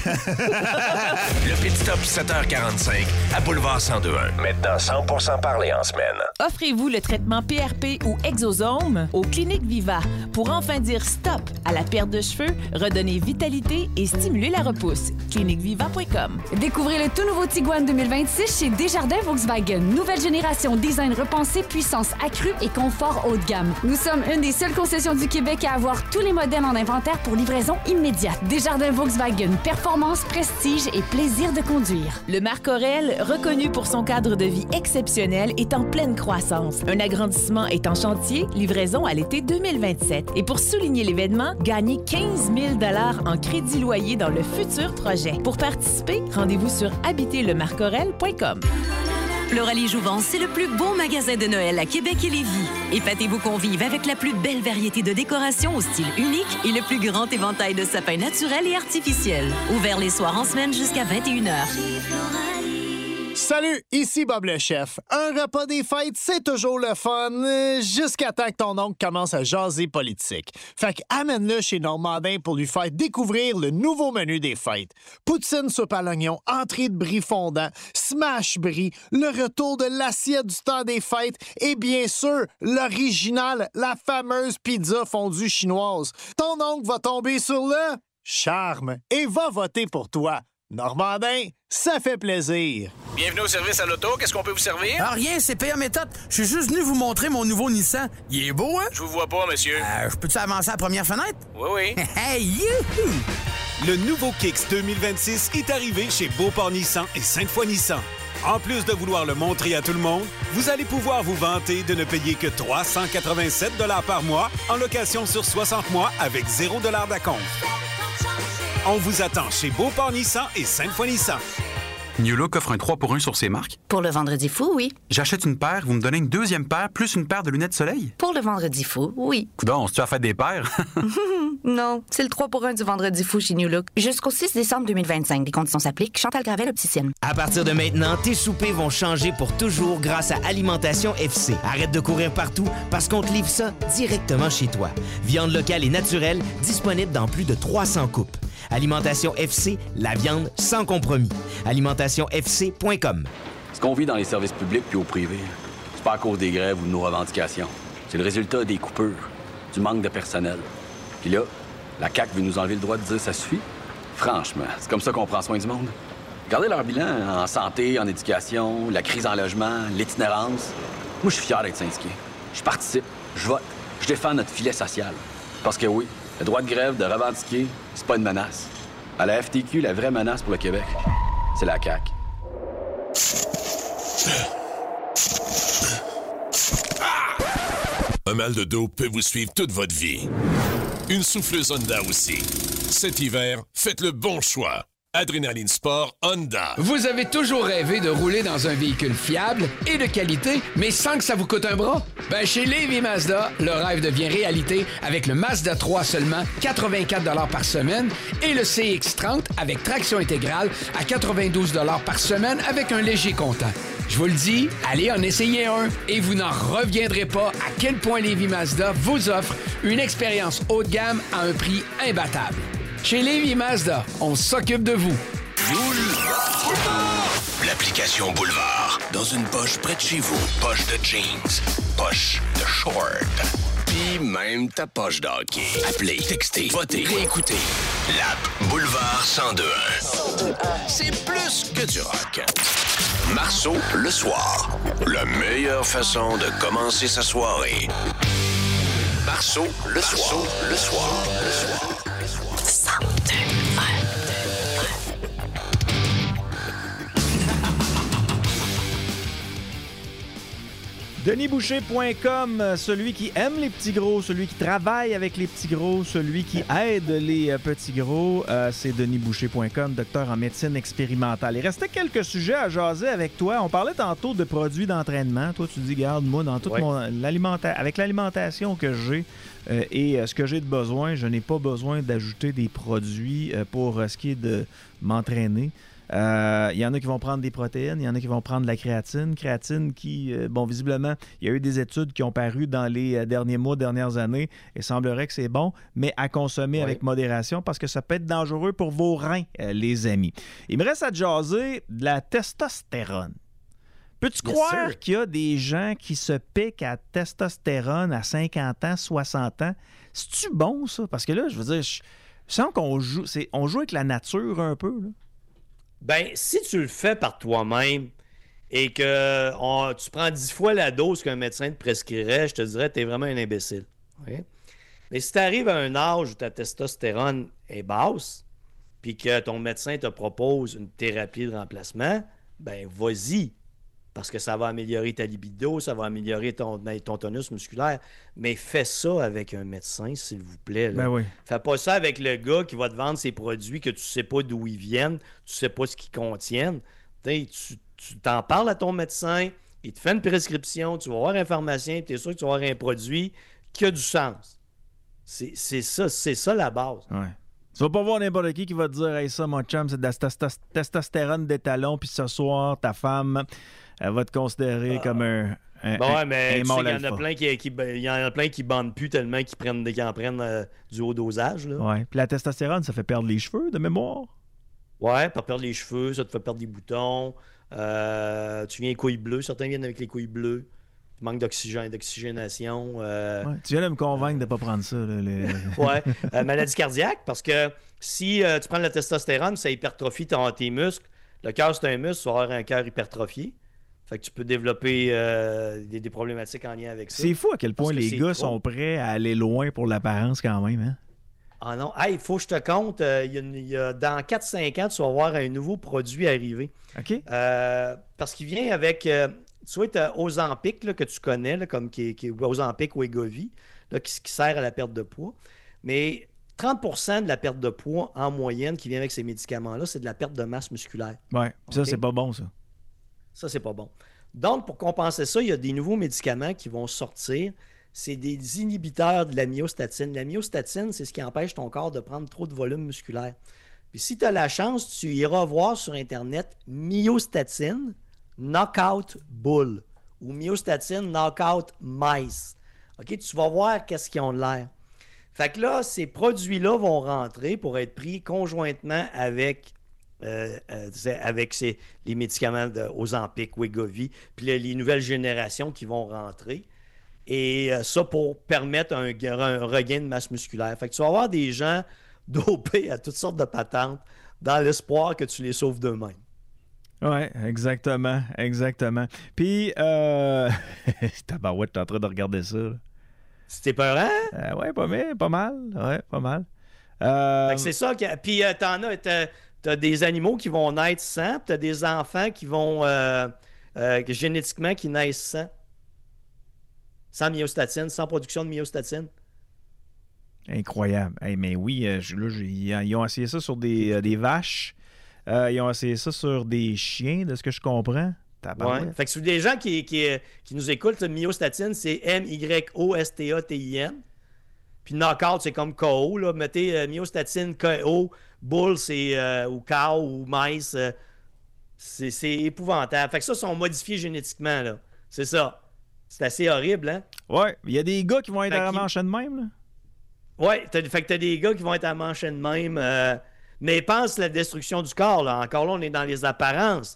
Le Pit Stop, sept heures quarante-cinq à Boulevard cent deux un. Maintenant, cent pour cent parlé en semaine. Offrez-vous le traitement P R P ou Exosome aux Cliniques Viva pour enfin dire stop à la perte de cheveux, redonner vitalité et stimuler la repousse. clinique viva point com. Découvrez le tout nouveau Tiguan deux mille vingt-six chez Desjardins Volkswagen. Nouvelle génération, design repensé, puissance accrue et confort haut de gamme. Nous sommes une des seules concessions du Québec à avoir tous les modèles en inventaire pour livraison immédiate. Desjardins Volkswagen, performance, prestige et plaisir de conduire. Le Marc Aurèle, reconnu pour son cadre de vie exceptionnel, est en pleine croissance. Un agrandissement est en chantier, livraison à l'été deux mille vingt-sept. Et pour souligner l'événement, gagnez quinze mille dollars en crédit loyer dans le futur projet. Pour participer, rendez-vous sur habiter le marc aurèle point com. Floralie Jouvence, c'est le plus beau magasin de Noël à Québec et Lévis. Épatez vos convives avec la plus belle variété de décorations au style unique et le plus grand éventail de sapins naturels et artificiels. Ouvert les soirs en semaine jusqu'à vingt et une heures. Salut, ici Bob le chef. Un repas des fêtes, c'est toujours le fun, euh, jusqu'à temps que ton oncle commence à jaser politique. Fait que amène-le chez Normandin pour lui faire découvrir le nouveau menu des fêtes. Poutine soupe à l'oignon, entrée de brie fondant, smash brie, le retour de l'assiette du temps des fêtes et bien sûr, l'original, la fameuse pizza fondue chinoise. Ton oncle va tomber sur le charme et va voter pour toi. Normandin, ça fait plaisir. Bienvenue au service à l'auto. Qu'est-ce qu'on peut vous servir? Ah, rien, c'est payé en méthode. Je suis juste venu vous montrer mon nouveau Nissan. Il est beau, hein? Je vous vois pas, monsieur. Euh, je peux-tu avancer à la première fenêtre? Oui, oui. Hey, youhou! Le nouveau Kicks deux mille vingt-six est arrivé chez Beauport Nissan et Sainte-Foy Nissan. En plus de vouloir le montrer à tout le monde, vous allez pouvoir vous vanter de ne payer que trois cent quatre-vingt-sept dollars par mois en location sur soixante mois avec zéro dollar d'acompte. On vous attend chez Beauport Nissan et Sainte-Foy Nissan. New Look offre un trois pour un sur ses marques. Pour le vendredi fou, oui. J'achète une paire, vous me donnez une deuxième paire plus une paire de lunettes de soleil? Pour le vendredi fou, oui. Coudon, c'est-tu à fête des paires? Non, c'est le trois pour un du vendredi fou chez New Look. Jusqu'au six décembre deux mille vingt-cinq. Des conditions s'appliquent. Chantal Gravel, opticienne. À partir de maintenant, tes soupers vont changer pour toujours grâce à Alimentation F C. Arrête de courir partout parce qu'on te livre ça directement chez toi. Viande locale et naturelle, disponible dans plus de trois cents coupes. Alimentation F C, la viande sans compromis. alimentation f c point com. Ce qu'on vit dans les services publics puis au privé, c'est pas à cause des grèves ou de nos revendications. C'est le résultat des coupures, du manque de personnel. Puis là, la C A Q veut nous enlever le droit de dire ça suffit. Franchement, c'est comme ça qu'on prend soin du monde. Regardez leur bilan en santé, en éducation, la crise en logement, l'itinérance. Moi, je suis fier d'être syndiqué. Je participe, je vote, je défends notre filet social. Parce que oui, le droit de grève, de revendiquer, c'est pas une menace. À la F T Q, la vraie menace pour le Québec, c'est la C A Q. Un mal de dos peut vous suivre toute votre vie. Une souffleuse Honda aussi. Cet hiver, faites le bon choix. Adrénaline Sport Honda. Vous avez toujours rêvé de rouler dans un véhicule fiable et de qualité, mais sans que ça vous coûte un bras? Ben chez Lévy Mazda, le rêve devient réalité avec le Mazda trois seulement quatre-vingt-quatre dollars par semaine et le C X trente avec traction intégrale à quatre-vingt-douze dollars par semaine avec un léger comptant. Je vous le dis, allez en essayer un et vous n'en reviendrez pas à quel point Lévy Mazda vous offre une expérience haut de gamme à un prix imbattable. Chez Lévy Mazda, on s'occupe de vous. Boulevard. L'application Boulevard. Dans une poche près de chez vous. Poche de jeans. Poche de short. Puis même ta poche d'hockey. Appelez, textez, votez, réécoutez. L'app Boulevard cent deux un. C'est plus que du rock. Marceau, le soir. La meilleure façon de commencer sa soirée. Marceau, le soir. Le soir. Le soir. Denis Boucher point com, celui qui aime les petits gros, celui qui travaille avec les petits gros, celui qui aide les petits gros, euh, c'est Denis Boucher point com, docteur en médecine expérimentale. Il restait quelques sujets à jaser avec toi. On parlait tantôt de produits d'entraînement. Toi, tu dis, garde, moi, dans toute ouais. mon alimenta- avec l'alimentation que j'ai euh, et euh, ce que j'ai de besoin, je n'ai pas besoin d'ajouter des produits euh, pour euh, ce qui est de m'entraîner. Il euh, y en a qui vont prendre des protéines, il y en a qui vont prendre de la créatine. Créatine qui, euh, bon, visiblement, il y a eu des études qui ont paru dans les euh, derniers mois, dernières années, et semblerait que c'est bon, mais à consommer ouais. avec modération parce que ça peut être dangereux pour vos reins, euh, les amis. Il me reste à jaser de la testostérone. Peux-tu yes, croire sir. qu'il y a des gens qui se piquent à testostérone à cinquante ans, soixante ans? C'est-tu bon, ça? Parce que là, je veux dire, je sens qu'on joue, c'est, on joue avec la nature un peu, là. Ben, si tu le fais par toi-même et que on, tu prends dix fois la dose qu'un médecin te prescrirait, je te dirais que tu es vraiment un imbécile. Okay? Mais si tu arrives à un âge où ta testostérone est basse puis que ton médecin te propose une thérapie de remplacement, ben vas-y. Parce que ça va améliorer ta libido, ça va améliorer ton, ton tonus musculaire. Mais fais ça avec un médecin, s'il vous plaît. Là. Ben oui. Fais pas ça avec le gars qui va te vendre ses produits que tu sais pas d'où ils viennent, tu sais pas ce qu'ils contiennent. T'sais, tu, tu t'en parles à ton médecin, il te fait une prescription, tu vas voir un pharmacien, tu es sûr que tu vas avoir un produit qui a du sens. C'est, c'est ça, c'est ça la base. Ouais. Tu vas pas voir n'importe qui qui va te dire « Hey, ça, mon chum, c'est de la testostérone d'étalon, puis ce soir, ta femme... » elle va te considérer ah. comme un, un, bon, un, mais un tu sais, il y en a plein qui, qui, il y en a plein qui bandent plus tellement qu'ils prennent, qu'ils en prennent euh, du haut dosage. Là. Ouais. Puis la testostérone, ça fait perdre les cheveux, de mémoire. Ouais, pour perdre les cheveux, ça te fait perdre des boutons. Euh, tu viens couilles bleues, certains viennent avec les couilles bleues. Tu manques d'oxygène, d'oxygénation. Euh... Ouais, tu viens de me convaincre de ne pas prendre ça. Là, les... ouais. Euh, maladie cardiaque, parce que si euh, tu prends de la testostérone, ça hypertrophie ton, tes muscles. Le cœur, c'est un muscle, tu vas avoir un cœur hypertrophié. Fait que tu peux développer euh, des, des problématiques en lien avec ça. C'est fou à quel point les gars trop. sont prêts à aller loin pour l'apparence quand même. Hein? Ah non. Hey, il faut que je te compte, euh, y a, y a, dans quatre cinq ans, tu vas voir un nouveau produit arriver. OK. Euh, parce qu'il vient avec, euh, tu vois, tu as Ozempic là, que tu connais, là, comme qui, qui, Ozempic ou Wegovy, là, qui, qui sert à la perte de poids. Mais trente pour cent de la perte de poids en moyenne qui vient avec ces médicaments-là, c'est de la perte de masse musculaire. Oui, ça, okay? C'est pas bon, ça. Ça, c'est pas bon. Donc, pour compenser ça, il y a des nouveaux médicaments qui vont sortir. C'est des inhibiteurs de la myostatine. La myostatine, c'est ce qui empêche ton corps de prendre trop de volume musculaire. Puis si tu as la chance, tu iras voir sur Internet myostatine knockout bull ou myostatine knockout mice. OK? Tu vas voir qu'est-ce qu'ils ont de l'air. Fait que là, ces produits-là vont rentrer pour être pris conjointement avec... Euh, euh, avec ces, les médicaments de Ozempic, Wegovy, puis les, les nouvelles générations qui vont rentrer. Et euh, ça pour permettre un, un regain de masse musculaire. Fait que tu vas avoir des gens dopés à toutes sortes de patentes dans l'espoir que tu les sauves d'eux-mêmes. Oui, exactement, exactement. Puis, euh... tabarouette, t'es en train de regarder ça. Là. C'était peurant? Euh, oui, pas mal, pas mal. Ouais, pas mal. Euh... Fait que c'est ça. Que... Puis, euh, t'en as... T'as... T'as des animaux qui vont naître sans, puis t'as des enfants qui vont euh, euh, génétiquement qui naissent sans. Sans myostatine, sans production de myostatine. Incroyable. Hey, mais oui, euh, là, ils ont essayé ça sur des, euh, des vaches. Euh, ils ont essayé ça sur des chiens, de ce que je comprends. Ouais. Fait que sur des gens qui, qui, qui nous écoutent, le myostatine, c'est M Y O S T A T I N. Puis knockout, c'est comme K O. Là. Mettez euh, myostatine, K O, bull, c'est, euh, ou cow, ou mice. Euh, c'est, c'est épouvantable. Fait que ça, sont modifiés génétiquement. Là. C'est ça. C'est assez horrible, hein? Ouais. Il y a des gars qui vont être fait à la qu'il... manche de même, là. Ouais. T'as... Fait que t'as des gars qui vont être à la manche de même. Euh... Mais pense la destruction du corps, là. Encore là, on est dans les apparences.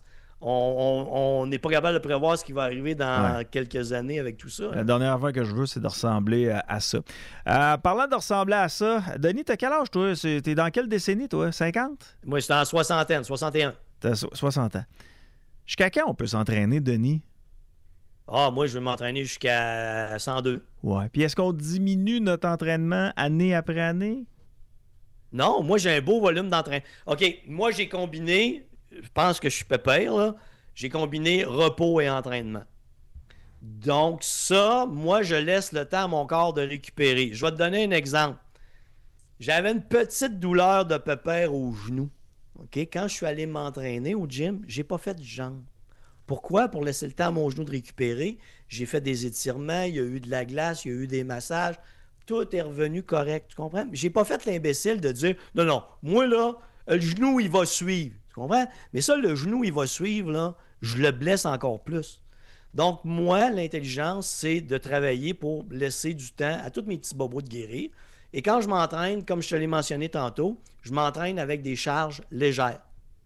On n'est pas capable de prévoir ce qui va arriver dans ouais. quelques années avec tout ça. La dernière affaire que je veux, c'est de ressembler à, à ça. Euh, parlant de ressembler à ça, Denis, t'as quel âge, toi? C'est, t'es dans quelle décennie, toi? cinquante? Moi, j'étais en soixantaine, soixante et un. T'as so- soixante ans. Jusqu'à quand on peut s'entraîner, Denis? Ah, moi, je vais m'entraîner jusqu'à cent deux. Ouais. Puis est-ce qu'on diminue notre entraînement année après année? Non, moi, j'ai un beau volume d'entraînement. OK, moi, j'ai combiné... Je pense que je suis pépère, là. J'ai combiné repos et entraînement. Donc, ça, moi, je laisse le temps à mon corps de récupérer. Je vais te donner un exemple. J'avais une petite douleur de pépère au genou. OK? Quand je suis allé m'entraîner au gym, j'ai pas fait de jambes. Pourquoi? Pour laisser le temps à mon genou de récupérer. J'ai fait des étirements, il y a eu de la glace, il y a eu des massages. Tout est revenu correct, tu comprends? J'ai pas fait l'imbécile de dire, non, non, moi, là, le genou, il va suivre. Tu comprends? Mais ça, le genou, il va suivre, là, je le blesse encore plus. Donc, moi, l'intelligence, c'est de travailler pour laisser du temps à tous mes petits bobos de guérir. Et quand je m'entraîne, comme je te l'ai mentionné tantôt, je m'entraîne avec des charges légères.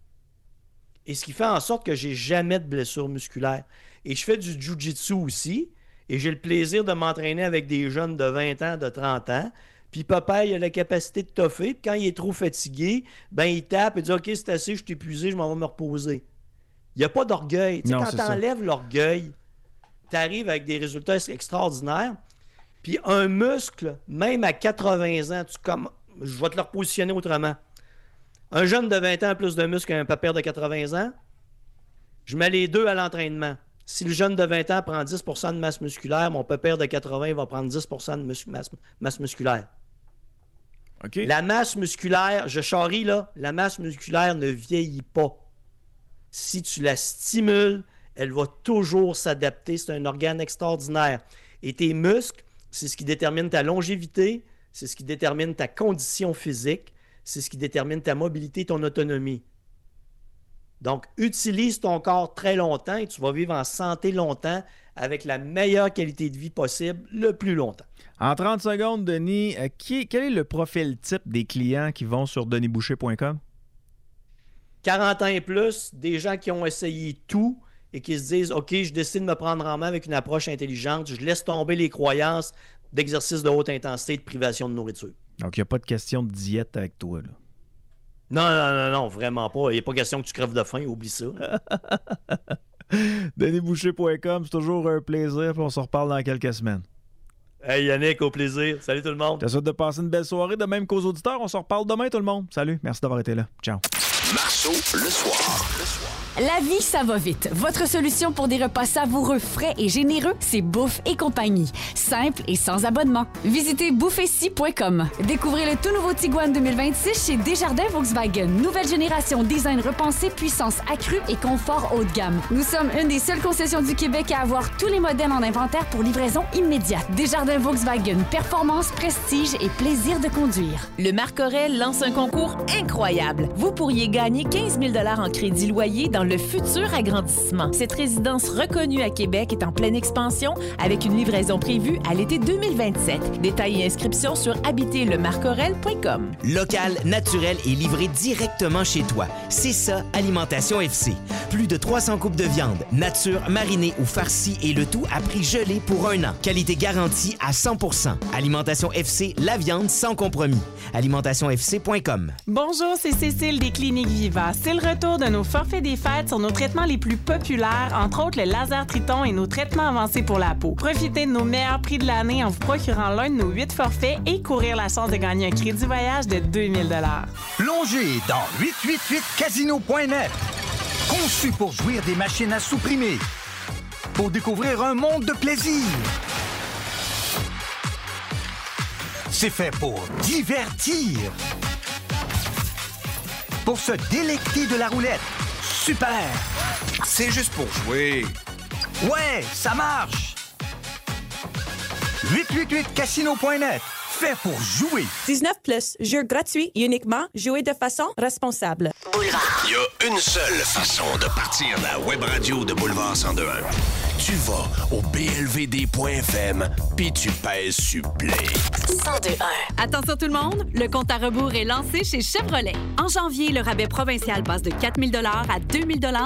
Et ce qui fait en sorte que j'ai jamais de blessure musculaire. Et je fais du jiu-jitsu aussi, et j'ai le plaisir de m'entraîner avec des jeunes de vingt ans, de trente ans. Puis papa, il a la capacité de toffer. Puis quand il est trop fatigué, ben il tape et dit « OK, c'est assez, je suis épuisé, je m'en vais me reposer. » Il n'y a pas d'orgueil. Tu sais, quand tu enlèves l'orgueil, tu arrives avec des résultats extraordinaires. Puis un muscle, même à quatre-vingts ans, tu comme... je vais te le repositionner autrement. Un jeune de vingt ans a plus de muscles qu'un papère de quatre-vingts ans. Je mets les deux à l'entraînement. Si le jeune de vingt ans prend dix pour cent de masse musculaire, mon papère de quatre-vingts va prendre dix pour cent de mus- masse, masse musculaire. Okay. La masse musculaire, je charrie là, la masse musculaire ne vieillit pas. Si tu la stimules, elle va toujours s'adapter. C'est un organe extraordinaire. Et tes muscles, c'est ce qui détermine ta longévité, c'est ce qui détermine ta condition physique, c'est ce qui détermine ta mobilité, ton autonomie. Donc, utilise ton corps très longtemps et tu vas vivre en santé longtemps avec la meilleure qualité de vie possible le plus longtemps. En trente secondes, Denis, euh, qui, quel est le profil type des clients qui vont sur denis boucher point com? quarante ans et plus, des gens qui ont essayé tout et qui se disent « OK, je décide de me prendre en main avec une approche intelligente, je laisse tomber les croyances d'exercice de haute intensité et de privation de nourriture. » Donc, il n'y a pas de question de diète avec toi, là. Non, non, non, non, vraiment pas. Il n'y a pas question que tu crèves de faim, oublie ça. denis boucher point com, c'est toujours un plaisir, puis on se reparle dans quelques semaines. Hey Yannick, au plaisir. Salut tout le monde. Je te souhaite de passer une belle soirée, de même qu'aux auditeurs. On se reparle demain, tout le monde. Salut, merci d'avoir été là. Ciao. Marceau, le soir. La vie, ça va vite. Votre solution pour des repas savoureux, frais et généreux, c'est Bouffe et compagnie. Simple et sans abonnement. Visitez bouffessi point com. Découvrez le tout nouveau Tiguan deux mille vingt-six chez Desjardins Volkswagen. Nouvelle génération, design repensé, puissance accrue et confort haut de gamme. Nous sommes une des seules concessions du Québec à avoir tous les modèles en inventaire pour livraison immédiate. Desjardins Volkswagen, performance, prestige et plaisir de conduire. Le Marc-Aurèle lance un concours incroyable. Vous pourriez gagner quinze mille dollars en crédit loyer dans le futur agrandissement. Cette résidence reconnue à Québec est en pleine expansion avec une livraison prévue à l'été deux mille vingt-sept. Détails et inscriptions sur habiter le marc aurèle point com. Local, naturel et livré directement chez toi. C'est ça, Alimentation F C. Plus de trois cents coupes de viande, nature, marinée ou farcie et le tout à prix gelé pour un an. Qualité garantie à cent pour cent. Alimentation F C, la viande sans compromis. alimentation f c point com. Bonjour, c'est Cécile des Cliniques Viva. C'est le retour de nos forfaits des fêtes sur nos traitements les plus populaires, entre autres le laser Triton et nos traitements avancés pour la peau. Profitez de nos meilleurs prix de l'année en vous procurant l'un de nos huit forfaits et courir la chance de gagner un crédit voyage de deux mille dollars. Plongez dans huit cent quatre-vingt-huit casino point net. Conçu pour jouir des machines à supprimer. Pour découvrir un monde de plaisir. C'est fait pour divertir. pour se délecter de la roulette. Super! C'est juste pour jouer. Ouais, ça marche! huit huit huit casino point net. Fait pour jouer. dix-neuf plus, jeu gratuit, uniquement, jouer de façon responsable. Boulevard. Il y a une seule façon de partir la web radio de Boulevard cent deux point un. Tu vas au b l v d point f m puis tu pèses sur play. cent deux point un. Attention tout le monde, le compte à rebours est lancé chez Chevrolet. En janvier, le rabais provincial passe de quatre mille dollars à deux mille dollars